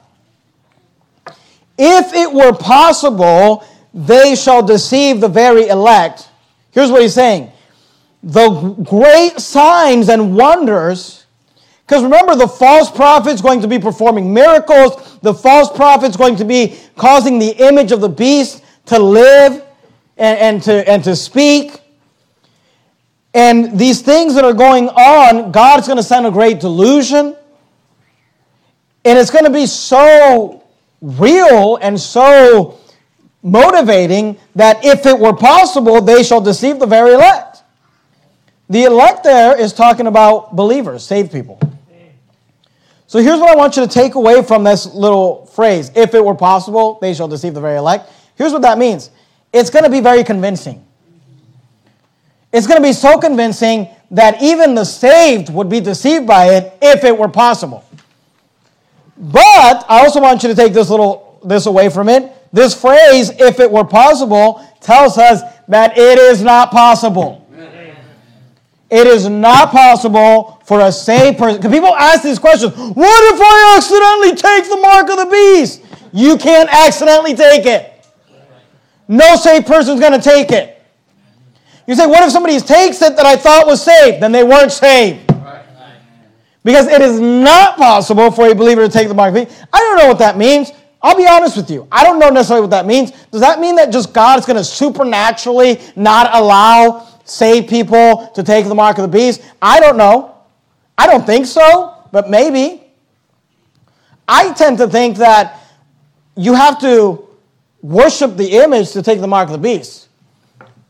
If it were possible, they shall deceive the very elect. Here's what he's saying. The great signs and wonders, because remember, the false prophet's going to be performing miracles. The false prophet's going to be causing the image of the beast to live and to speak. And these things that are going on, God's going to send a great delusion. And it's going to be so real and so motivating that if it were possible, they shall deceive the very elect. The elect there is talking about believers, saved people. So here's what I want you to take away from this little phrase. If it were possible, they shall deceive the very elect. Here's what that means. It's going to be very convincing. It's going to be so convincing that even the saved would be deceived by it if it were possible. But I also want you to take this away from it. This phrase, "if it were possible," tells us that it is not possible. It is not possible for a saved person. Because people ask these questions. What if I accidentally take the mark of the beast? You can't accidentally take it. No saved person is going to take it. You say, what if somebody takes it that I thought was saved? Then they weren't saved. Because it is not possible for a believer to take the mark of the beast. I don't know what that means. I'll be honest with you. I don't know necessarily what that means. Does that mean that just God is going to supernaturally not allow saved people to take the mark of the beast? I don't know. I don't think so, but maybe. I tend to think that you have to worship the image to take the mark of the beast.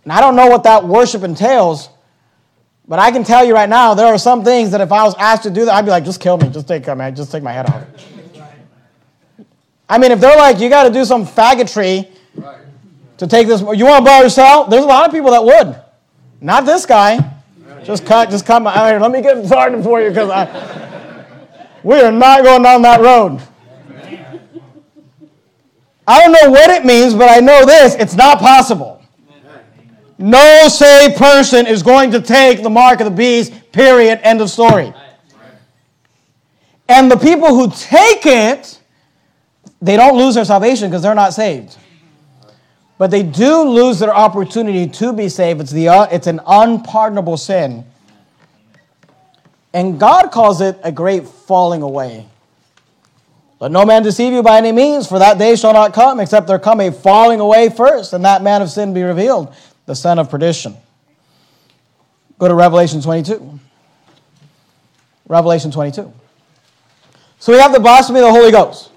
And I don't know what that worship entails, but I can tell you right now, there are some things that if I was asked to do that, I'd be like, just kill me. Just take my head off. I mean, if they're like, you got to do some faggotry to take this, you want to blow yourself? There's a lot of people that would. Not this guy. Just come. Let me get started for you because we are not going down that road. I don't know what it means, but I know this. It's not possible. No saved person is going to take the mark of the beast, period, end of story. And the people who take it, they don't lose their salvation because they're not saved. But they do lose their opportunity to be saved. It's an unpardonable sin. And God calls it a great falling away. Let no man deceive you by any means, for that day shall not come, except there come a falling away first, and that man of sin be revealed, the son of perdition. Go to Revelation 22. Revelation 22. So we have the blasphemy of the Holy Ghost.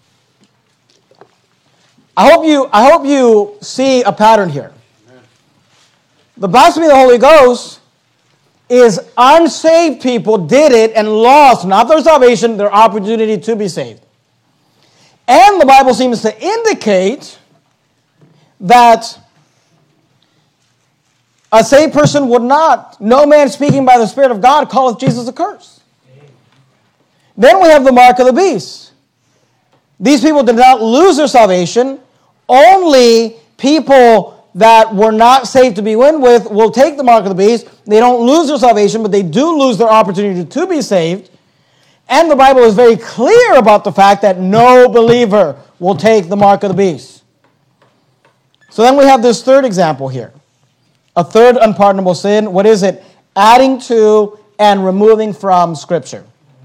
I hope you see a pattern here. The blasphemy of the Holy Ghost is unsaved people did it and lost not their salvation, their opportunity to be saved. And the Bible seems to indicate that a saved person would not, no man speaking by the Spirit of God calleth Jesus a curse. Then we have the mark of the beast. These people did not lose their salvation. Only people that were not saved to begin with will take the mark of the beast. They don't lose their salvation, but they do lose their opportunity to be saved. And the Bible is very clear about the fact that no believer will take the mark of the beast. So then we have this third example here. A third unpardonable sin. What is it? Adding to and removing from Scripture.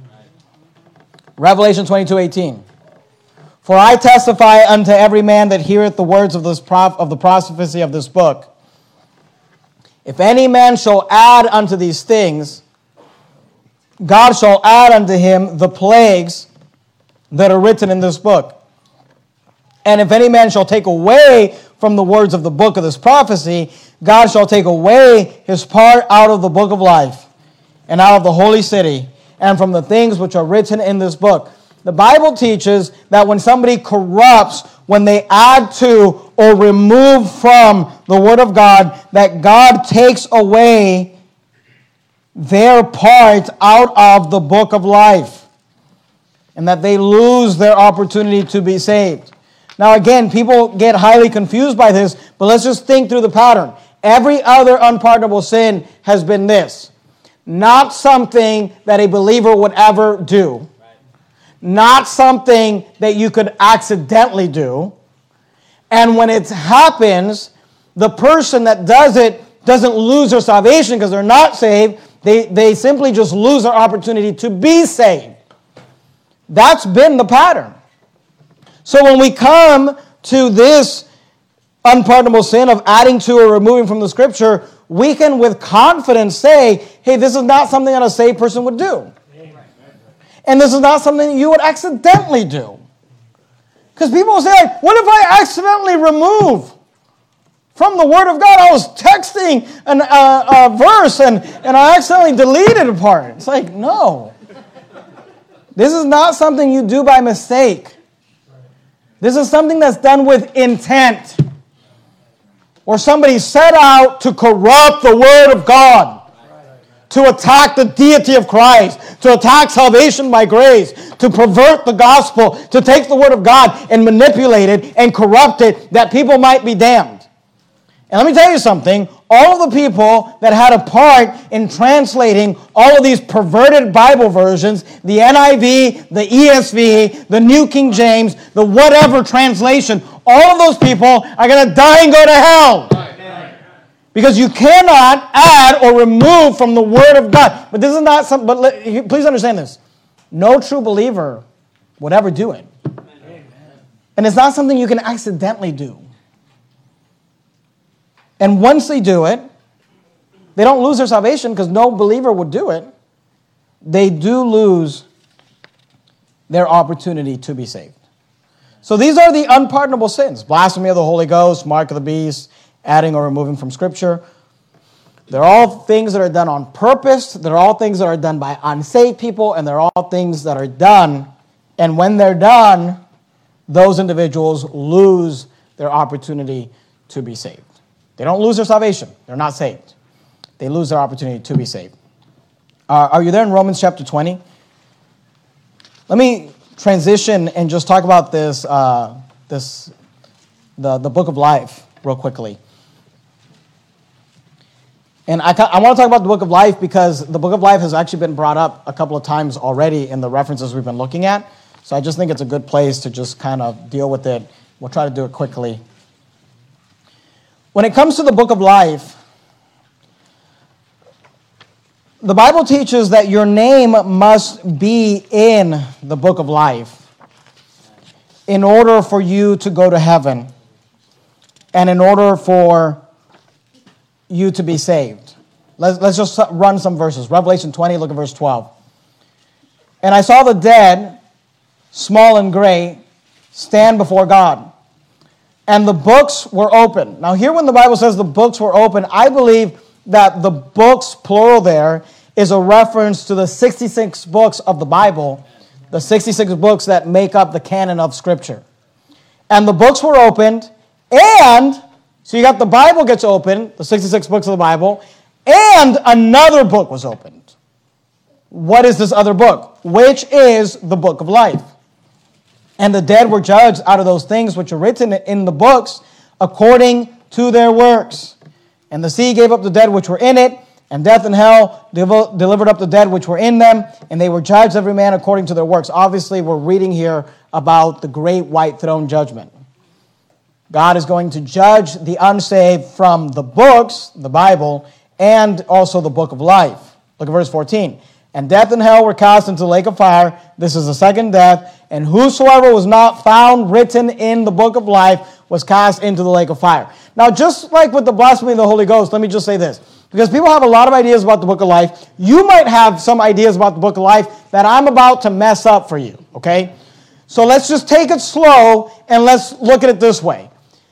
Revelation 22:18. For I testify unto every man that heareth the words of the prophecy of this book. If any man shall add unto these things, God shall add unto him the plagues that are written in this book. And if any man shall take away from the words of the book of this prophecy, God shall take away his part out of the book of life, and out of the holy city, and from the things which are written in this book. The Bible teaches that when somebody corrupts, when they add to or remove from the Word of God, that God takes away their part out of the book of life, and that they lose their opportunity to be saved. Now again, people get highly confused by this, but let's just think through the pattern. Every other unpardonable sin has been this. Not something that a believer would ever do. Not something that you could accidentally do. And when it happens, the person that does it doesn't lose their salvation because they're not saved. They simply just lose their opportunity to be saved. That's been the pattern. So when we come to this unpardonable sin of adding to or removing from the Scripture, we can with confidence say, hey, this is not something that a saved person would do. And this is not something you would accidentally do. Because people will say, like, what if I accidentally remove from the Word of God? I was texting a verse and I accidentally deleted a part. It's like, no. This is not something you do by mistake. This is something that's done with intent. Or somebody set out to corrupt the Word of God. To attack the deity of Christ, to attack salvation by grace, to pervert the gospel, to take the Word of God and manipulate it and corrupt it that people might be damned. And let me tell you something, all of the people that had a part in translating all of these perverted Bible versions, the NIV, the ESV, the New King James, the whatever translation, all of those people are going to die and go to hell. Because you cannot add or remove from the Word of God. But this is not something, please understand this. No true believer would ever do it. Amen. And it's not something you can accidentally do. And once they do it, they don't lose their salvation because no believer would do it. They do lose their opportunity to be saved. So these are the unpardonable sins. Blasphemy of the Holy Ghost, mark of the beast, adding or removing from Scripture. They're all things that are done on purpose. They're all things that are done by unsaved people, and they're all things that are done. And when they're done, those individuals lose their opportunity to be saved. They don't lose their salvation. They're not saved. They lose their opportunity to be saved. Are you there in Romans chapter 20? Let me transition and just talk about the book of life real quickly. And I want to talk about the book of life because the book of life has actually been brought up a couple of times already in the references we've been looking at. So I just think it's a good place to just kind of deal with it. We'll try to do it quickly. When it comes to the book of life, the Bible teaches that your name must be in the book of life in order for you to go to heaven and in order for you to be saved. Let's just run some verses. Revelation 20, look at verse 12. And I saw the dead, small and great, stand before God. And the books were open. Now here when the Bible says the books were open, I believe that the books, plural there, is a reference to the 66 books of the Bible, the 66 books that make up the canon of Scripture. And the books were opened, and, so you got the Bible gets opened, the 66 books of the Bible, and another book was opened. What is this other book? Which is the book of life. And the dead were judged out of those things which are written in the books according to their works. And the sea gave up the dead which were in it, and death and hell delivered up the dead which were in them, and they were judged every man according to their works. Obviously, we're reading here about the great white throne judgment. God is going to judge the unsaved from the books, the Bible, and also the book of life. Look at verse 14. And death and hell were cast into the lake of fire. This is the second death. And whosoever was not found written in the book of life was cast into the lake of fire. Now, just like with the blasphemy of the Holy Ghost, let me just say this. Because people have a lot of ideas about the book of life. You might have some ideas about the book of life that I'm about to mess up for you, okay? So let's just take it slow and let's look at it this way.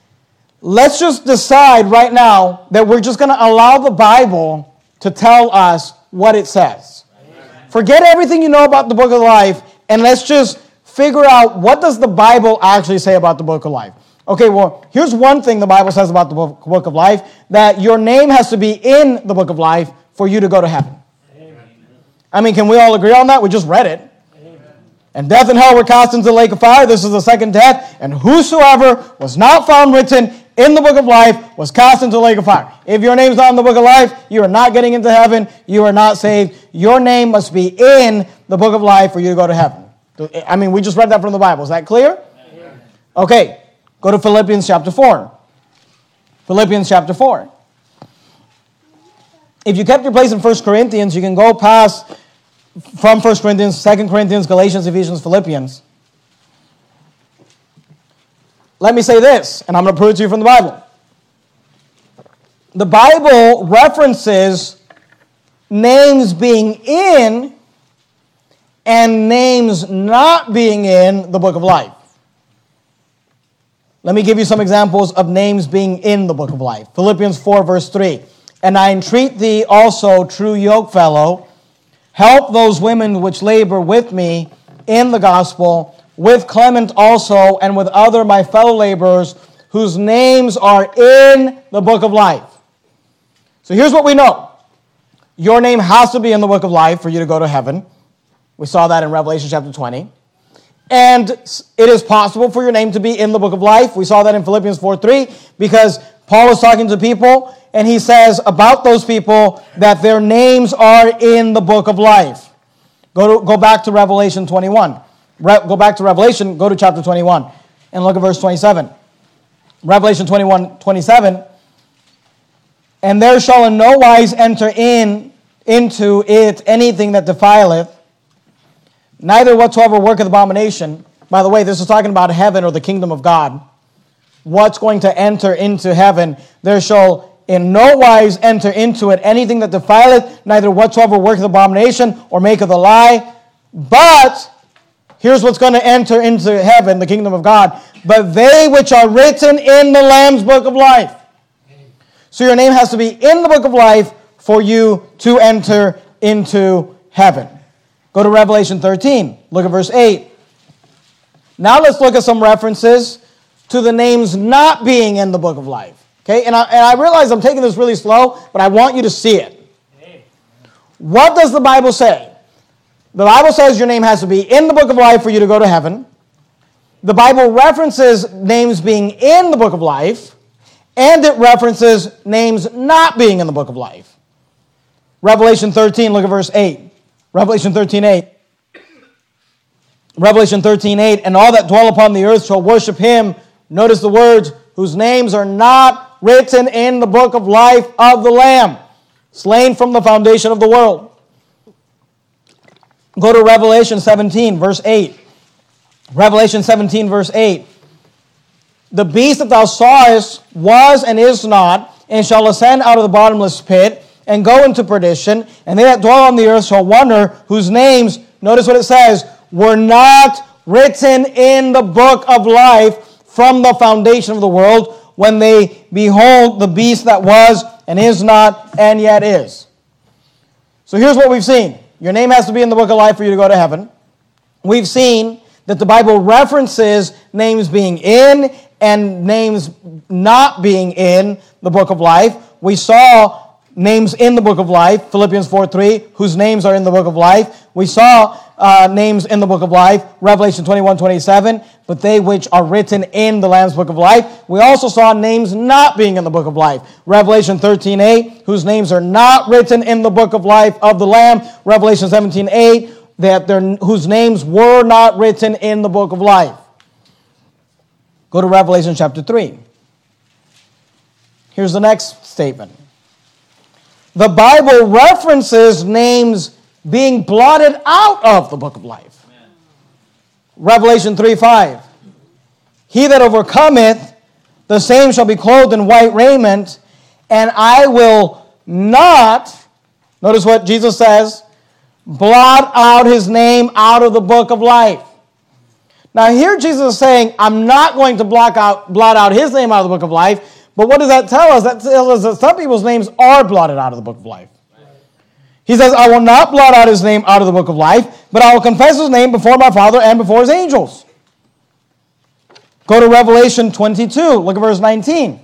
Let's just decide right now that we're just going to allow the Bible to tell us what it says. Amen. Forget everything you know about the book of life and let's just figure out what does the Bible actually say about the book of life. Okay, well, here's one thing the Bible says about the book of life, that your name has to be in the book of life for you to go to heaven. Amen. I mean, can we all agree on that? We just read it. Amen. And death and hell were cast into the lake of fire. This is the second death. And whosoever was not found written in the book of life was cast into the lake of fire. If your name's not in the book of life, you are not getting into heaven. You are not saved. Your name must be in the book of life for you to go to heaven. I mean, we just read that from the Bible. Is that clear? Amen. Okay. Go to Philippians chapter 4. Philippians chapter 4. If you kept your place in 1 Corinthians, you can go past from 1 Corinthians, 2 Corinthians, Galatians, Ephesians, Philippians. Let me say this, and I'm going to prove it to you from the Bible. The Bible references names being in and names not being in the book of life. Let me give you some examples of names being in the book of life. Philippians 4, verse 3. And I entreat thee also, true yokefellow, help those women which labor with me in the gospel, with Clement also, and with other my fellow laborers, whose names are in the book of life. So here's what we know. Your name has to be in the book of life for you to go to heaven. We saw that in Revelation chapter 20. And it is possible for your name to be in the book of life. We saw that in Philippians 4:3 because Paul was talking to people and he says about those people that their names are in the book of life. Go back to Revelation 21. Go back to Revelation, go to chapter 21 and look at verse 27. Revelation 21:27. And there shall in no wise enter into it anything that defileth, neither whatsoever worketh abomination. By the way, this is talking about heaven or the kingdom of God. What's going to enter into heaven? There shall in no wise enter into it anything that defileth, neither whatsoever worketh abomination or maketh a lie. But, here's what's going to enter into heaven, the kingdom of God. But they which are written in the Lamb's book of life. So your name has to be in the book of life for you to enter into heaven. Go to Revelation 13. Look at verse 8. Now let's look at some references to the names not being in the book of life. Okay, and I realize I'm taking this really slow, but I want you to see it. What does the Bible say? The Bible says your name has to be in the book of life for you to go to heaven. The Bible references names being in the book of life, and it references names not being in the book of life. Revelation 13, look at verse 8. Revelation 13:8. Revelation 13:8, and all that dwell upon the earth shall worship him. Notice the words, whose names are not written in the book of life of the Lamb, slain from the foundation of the world. Go to Revelation 17, verse 8. Revelation 17, verse 8. The beast that thou sawest was and is not, and shall ascend out of the bottomless pit, and go into perdition, and they that dwell on the earth shall wonder, whose names, notice what it says, were not written in the book of life from the foundation of the world, when they behold the beast that was and is not and yet is. So here's what we've seen. Your name has to be in the book of life for you to go to heaven. We've seen that the Bible references names being in and names not being in the book of life. We saw names in the book of life, Philippians 4:3, whose names are in the book of life. We saw names in the book of life, Revelation 21:27, but they which are written in the Lamb's book of life. We also saw names not being in the book of life, Revelation 13:8, whose names are not written in the book of life of the Lamb, Revelation 17:8, whose names were not written in the book of life. Go to Revelation chapter 3. Here's the next statement. The Bible references names being blotted out of the book of life. Amen. Revelation 3:5. He that overcometh, the same shall be clothed in white raiment, and I will not, notice what Jesus says, blot out his name out of the book of life. Now here Jesus is saying, I'm not going to blot out his name out of the book of life. But what does that tell us? That tells us that some people's names are blotted out of the book of life. He says, I will not blot out his name out of the book of life, but I will confess his name before my Father and before his angels. Go to Revelation 22. Look at verse 19.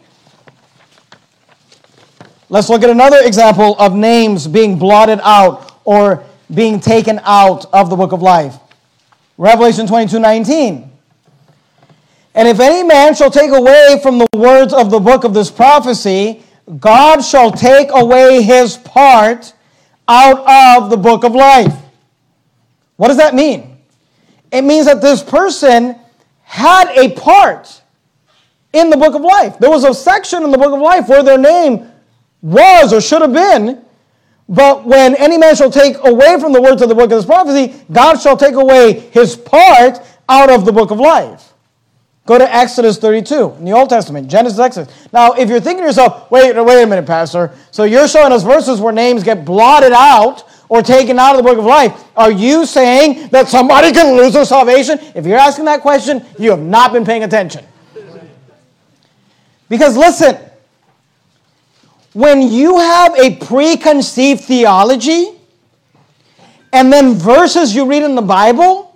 Let's look at another example of names being blotted out or being taken out of the book of life. Revelation 22:19. And if any man shall take away from the words of the book of this prophecy, God shall take away his part out of the book of life. What does that mean? It means that this person had a part in the book of life. There was a section in the book of life where their name was or should have been, but when any man shall take away from the words of the book of this prophecy, God shall take away his part out of the book of life. Go to Exodus 32 in the Old Testament, Genesis, Exodus. Now, if you're thinking to yourself, wait a minute, Pastor, so you're showing us verses where names get blotted out or taken out of the book of life. Are you saying that somebody can lose their salvation? If you're asking that question, you have not been paying attention. Because listen, when you have a preconceived theology and then verses you read in the Bible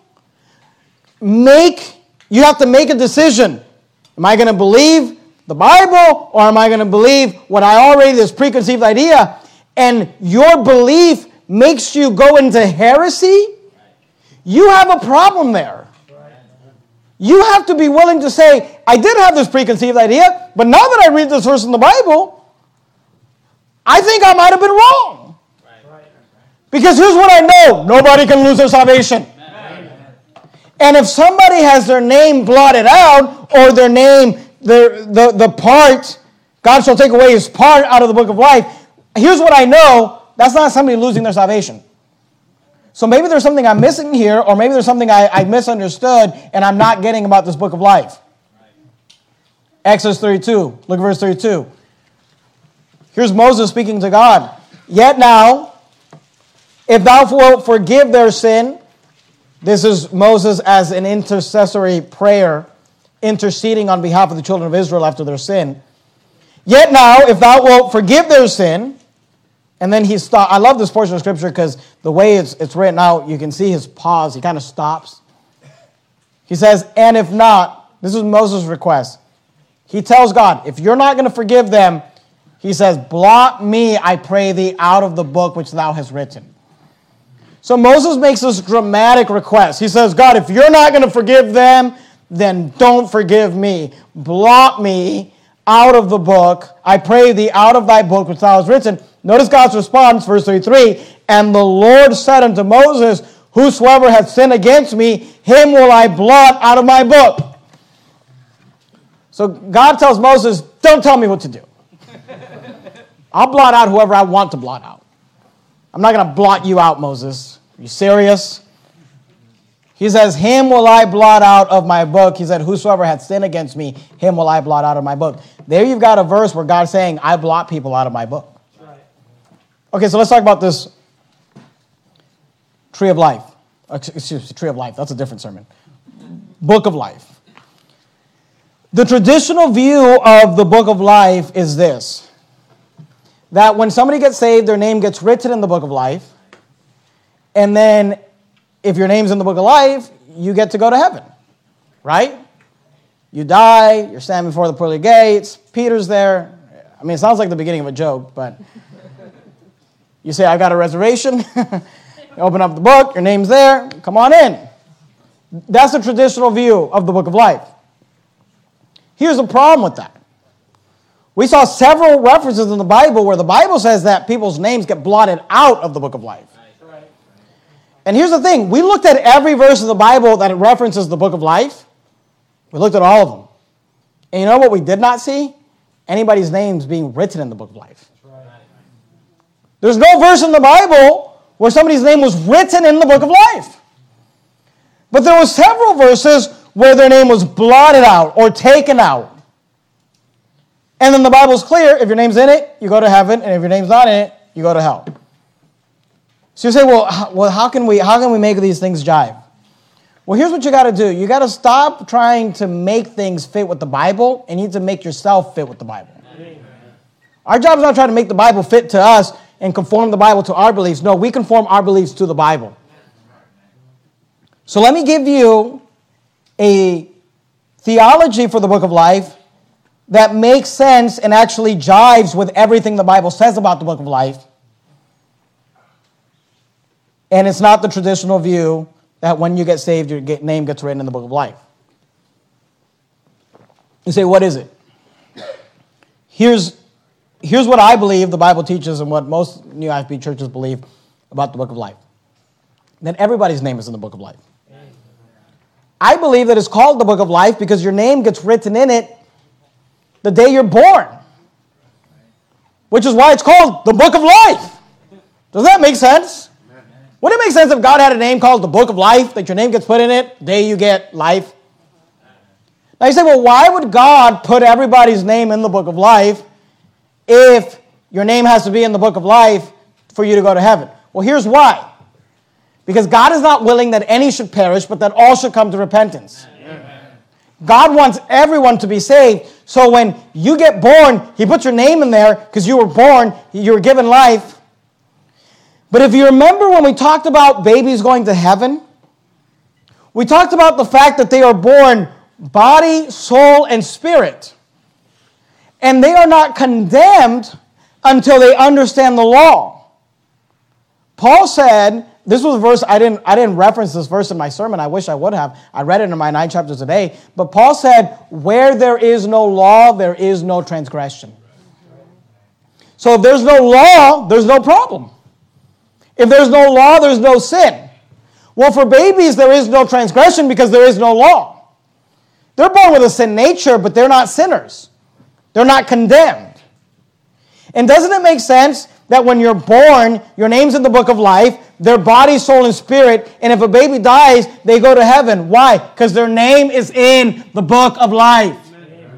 you have to make a decision. Am I going to believe the Bible or am I going to believe what I already, this preconceived idea, and your belief makes you go into heresy? You have a problem there. You have to be willing to say, I did have this preconceived idea, but now that I read this verse in the Bible, I think I might have been wrong. Because here's what I know. Nobody can lose their salvation. And if somebody has their name blotted out, or their name, the part, God shall take away his part out of the book of life, here's what I know, that's not somebody losing their salvation. So maybe there's something I'm missing here, or maybe there's something I misunderstood, and I'm not getting about this book of life. Exodus 32, look at verse 32. Here's Moses speaking to God. Yet now, if thou wilt forgive their sin, this is Moses as an intercessory prayer, interceding on behalf of the children of Israel after their sin. Yet now, if thou wilt forgive their sin, and then he stops. I love this portion of Scripture because the way it's written out, you can see his pause. He kind of stops. He says, and if not, this is Moses' request. He tells God, if you're not going to forgive them, he says, blot me, I pray thee, out of the book which thou hast written. So Moses makes this dramatic request. He says, God, if you're not going to forgive them, then don't forgive me. Blot me out of the book. I pray thee, out of thy book which thou hast written. Notice God's response, verse 33. And the Lord said unto Moses, whosoever hath sinned against me, him will I blot out of my book. So God tells Moses, don't tell me what to do. I'll blot out whoever I want to blot out. I'm not going to blot you out, Moses. Are you serious? He says, him will I blot out of my book. He said, whosoever hath sinned against me, him will I blot out of my book. There you've got a verse where God's saying, I blot people out of my book. Okay, so let's talk about this tree of life. Excuse me, tree of life. That's a different sermon. Book of life. The traditional view of the book of life is this. That when somebody gets saved, their name gets written in the book of life. And then if your name's in the book of life, you get to go to heaven. Right? You die, you're standing before the pearly gates, Peter's there. I mean, it sounds like the beginning of a joke, but you say, I've got a reservation. You open up the book, your name's there, come on in. That's the traditional view of the book of life. Here's the problem with that. We saw several references in the Bible where the Bible says that people's names get blotted out of the book of life. And here's the thing. We looked at every verse of the Bible that references the book of life. We looked at all of them. And you know what we did not see? Anybody's names being written in the book of life. There's no verse in the Bible where somebody's name was written in the book of life. But there were several verses where their name was blotted out or taken out. And then the Bible's clear. If your name's in it, you go to heaven. And if your name's not in it, you go to hell. So you say, well, how can we make these things jive? Well, here's what you got to do. You got to stop trying to make things fit with the Bible, and you need to make yourself fit with the Bible. Amen. Our job is not trying to make the Bible fit to us and conform the Bible to our beliefs. No, we conform our beliefs to the Bible. So let me give you a theology for the book of life that makes sense and actually jives with everything the Bible says about the book of life. And it's not the traditional view that when you get saved, your name gets written in the book of life. You say, what is it? Here's what I believe the Bible teaches and what most New IFB churches believe about the book of life. That everybody's name is in the book of life. I believe that it's called the book of life because your name gets written in it the day you're born. Which is why it's called the book of life. Does that make sense? Wouldn't it make sense if God had a name called the book of life, that your name gets put in it the day you get life? Now you say, well, why would God put everybody's name in the book of life if your name has to be in the book of life for you to go to heaven? Well, here's why. Because God is not willing that any should perish, but that all should come to repentance. Amen. God wants everyone to be saved. So when you get born, He puts your name in there because you were born, you were given life. But if you remember when we talked about babies going to heaven, we talked about the fact that they are born body, soul, and spirit. And they are not condemned until they understand the law. Paul said, this was a verse, I didn't reference this verse in my sermon. I wish I would have. I read it in my 9 chapters a day. But Paul said, where there is no law, there is no transgression. So if there's no law, there's no problem. If there's no law, there's no sin. Well, for babies, there is no transgression because there is no law. They're born with a sin nature, but they're not sinners. They're not condemned. And doesn't it make sense that when you're born, your name's in the book of life, their body, soul, and spirit, and if a baby dies, they go to heaven. Why? Because their name is in the book of life. Amen.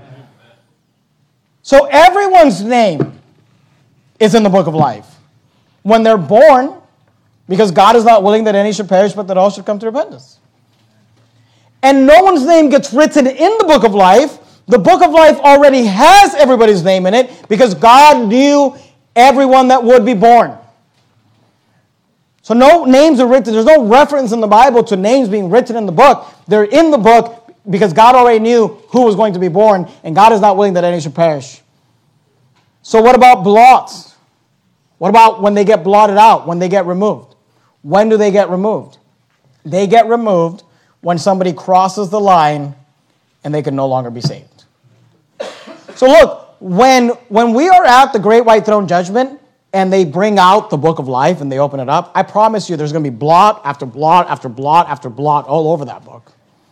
So everyone's name is in the book of life. When they're born, because God is not willing that any should perish, but that all should come to repentance. And no one's name gets written in the book of life The book of life already has everybody's name in it because God knew everyone that would be born. So no names are written. There's no reference in the Bible to names being written in the book. They're in the book because God already knew who was going to be born, and God is not willing that any should perish. So what about blots? What about when they get blotted out, when they get removed? When do they get removed? They get removed when somebody crosses the line and they can no longer be saved. So look, when we are at the great white throne judgment and they bring out the book of life and they open it up, I promise you there's going to be blot after blot after blot after blot all over that book.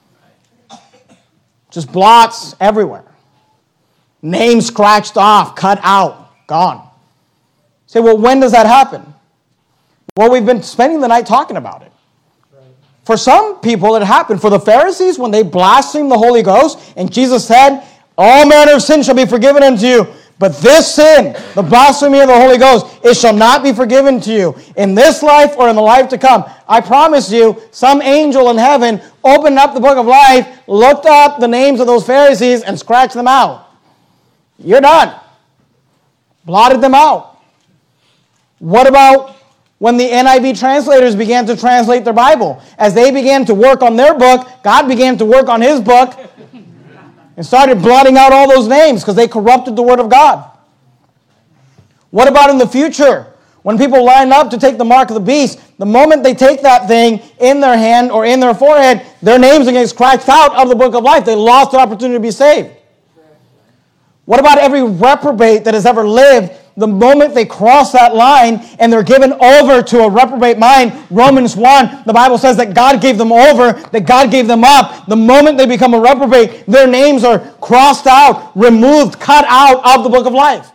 Just blots everywhere. Names scratched off, cut out, gone. Say, well, when does that happen? Well, we've been spending the night talking about it. For some people, it happened. For the Pharisees, when they blasphemed the Holy Ghost, and Jesus said, all manner of sin shall be forgiven unto you. But this sin, the blasphemy of the Holy Ghost, it shall not be forgiven to you in this life or in the life to come. I promise you, some angel in heaven opened up the book of life, looked up the names of those Pharisees, and scratched them out. You're done. Blotted them out. What about when the NIV translators began to translate their Bible? As they began to work on their book, God began to work on his book and started blotting out all those names because they corrupted the Word of God. What about in the future? When people line up to take the mark of the beast, the moment they take that thing in their hand or in their forehead, their names are getting scratched out of the book of life. They lost the opportunity to be saved. What about every reprobate that has ever lived? The moment they cross that line and they're given over to a reprobate mind, Romans 1, the Bible says that God gave them over, that God gave them up. The moment they become a reprobate, their names are crossed out, removed, cut out of the book of life.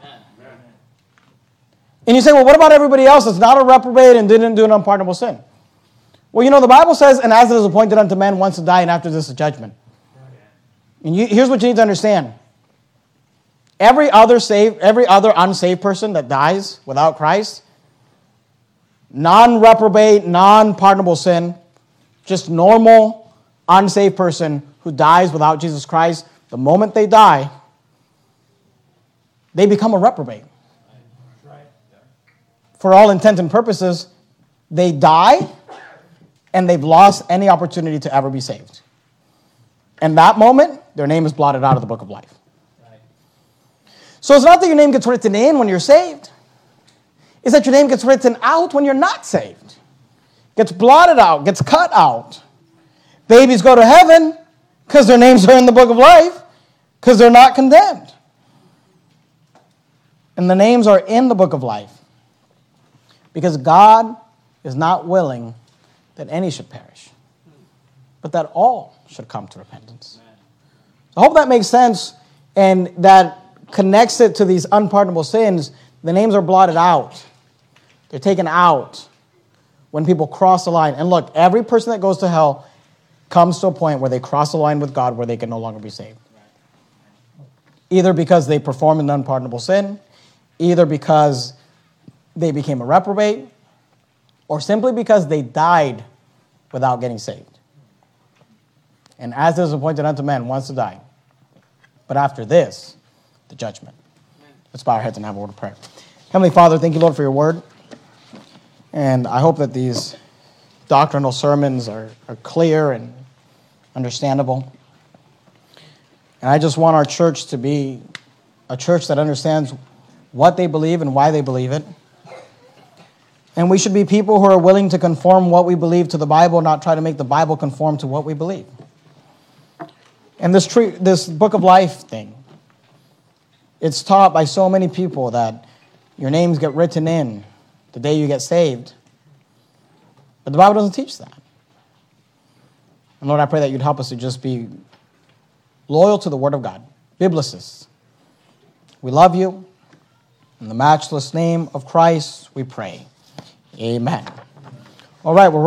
And you say, well, what about everybody else that's not a reprobate and didn't do an unpardonable sin? Well, you know, the Bible says, and as it is appointed unto man once to die, and after this is judgment. And here's what you need to understand. Every other unsaved person that dies without Christ, non-reprobate, non-pardonable sin, just normal, unsaved person who dies without Jesus Christ, the moment they die, they become a reprobate. For all intent and purposes, they die and they've lost any opportunity to ever be saved. And that moment, their name is blotted out of the book of life. So it's not that your name gets written in when you're saved. It's that your name gets written out when you're not saved. Gets blotted out, gets cut out. Babies go to heaven because their names are in the book of life because they're not condemned. And the names are in the book of life because God is not willing that any should perish, but that all should come to repentance. I hope that makes sense and that connects it to these unpardonable sins. The names are blotted out. They're taken out when people cross the line. And look, every person that goes to hell comes to a point where they cross the line with God where they can no longer be saved. Either because they performed an unpardonable sin, either because they became a reprobate, or simply because they died without getting saved. And as it is appointed unto man once to die, but after this, the judgment. Let's bow our heads and have a word of prayer. Heavenly Father, thank you, Lord, for your word. And I hope that these doctrinal sermons are clear and understandable. And I just want our church to be a church that understands what they believe and why they believe it. And we should be people who are willing to conform what we believe to the Bible, not try to make the Bible conform to what we believe. And this book of life thing, it's taught by so many people that your names get written in the day you get saved. But the Bible doesn't teach that. And Lord, I pray that you'd help us to just be loyal to the Word of God, biblicists. We love you. In the matchless name of Christ, we pray. Amen. All right, we're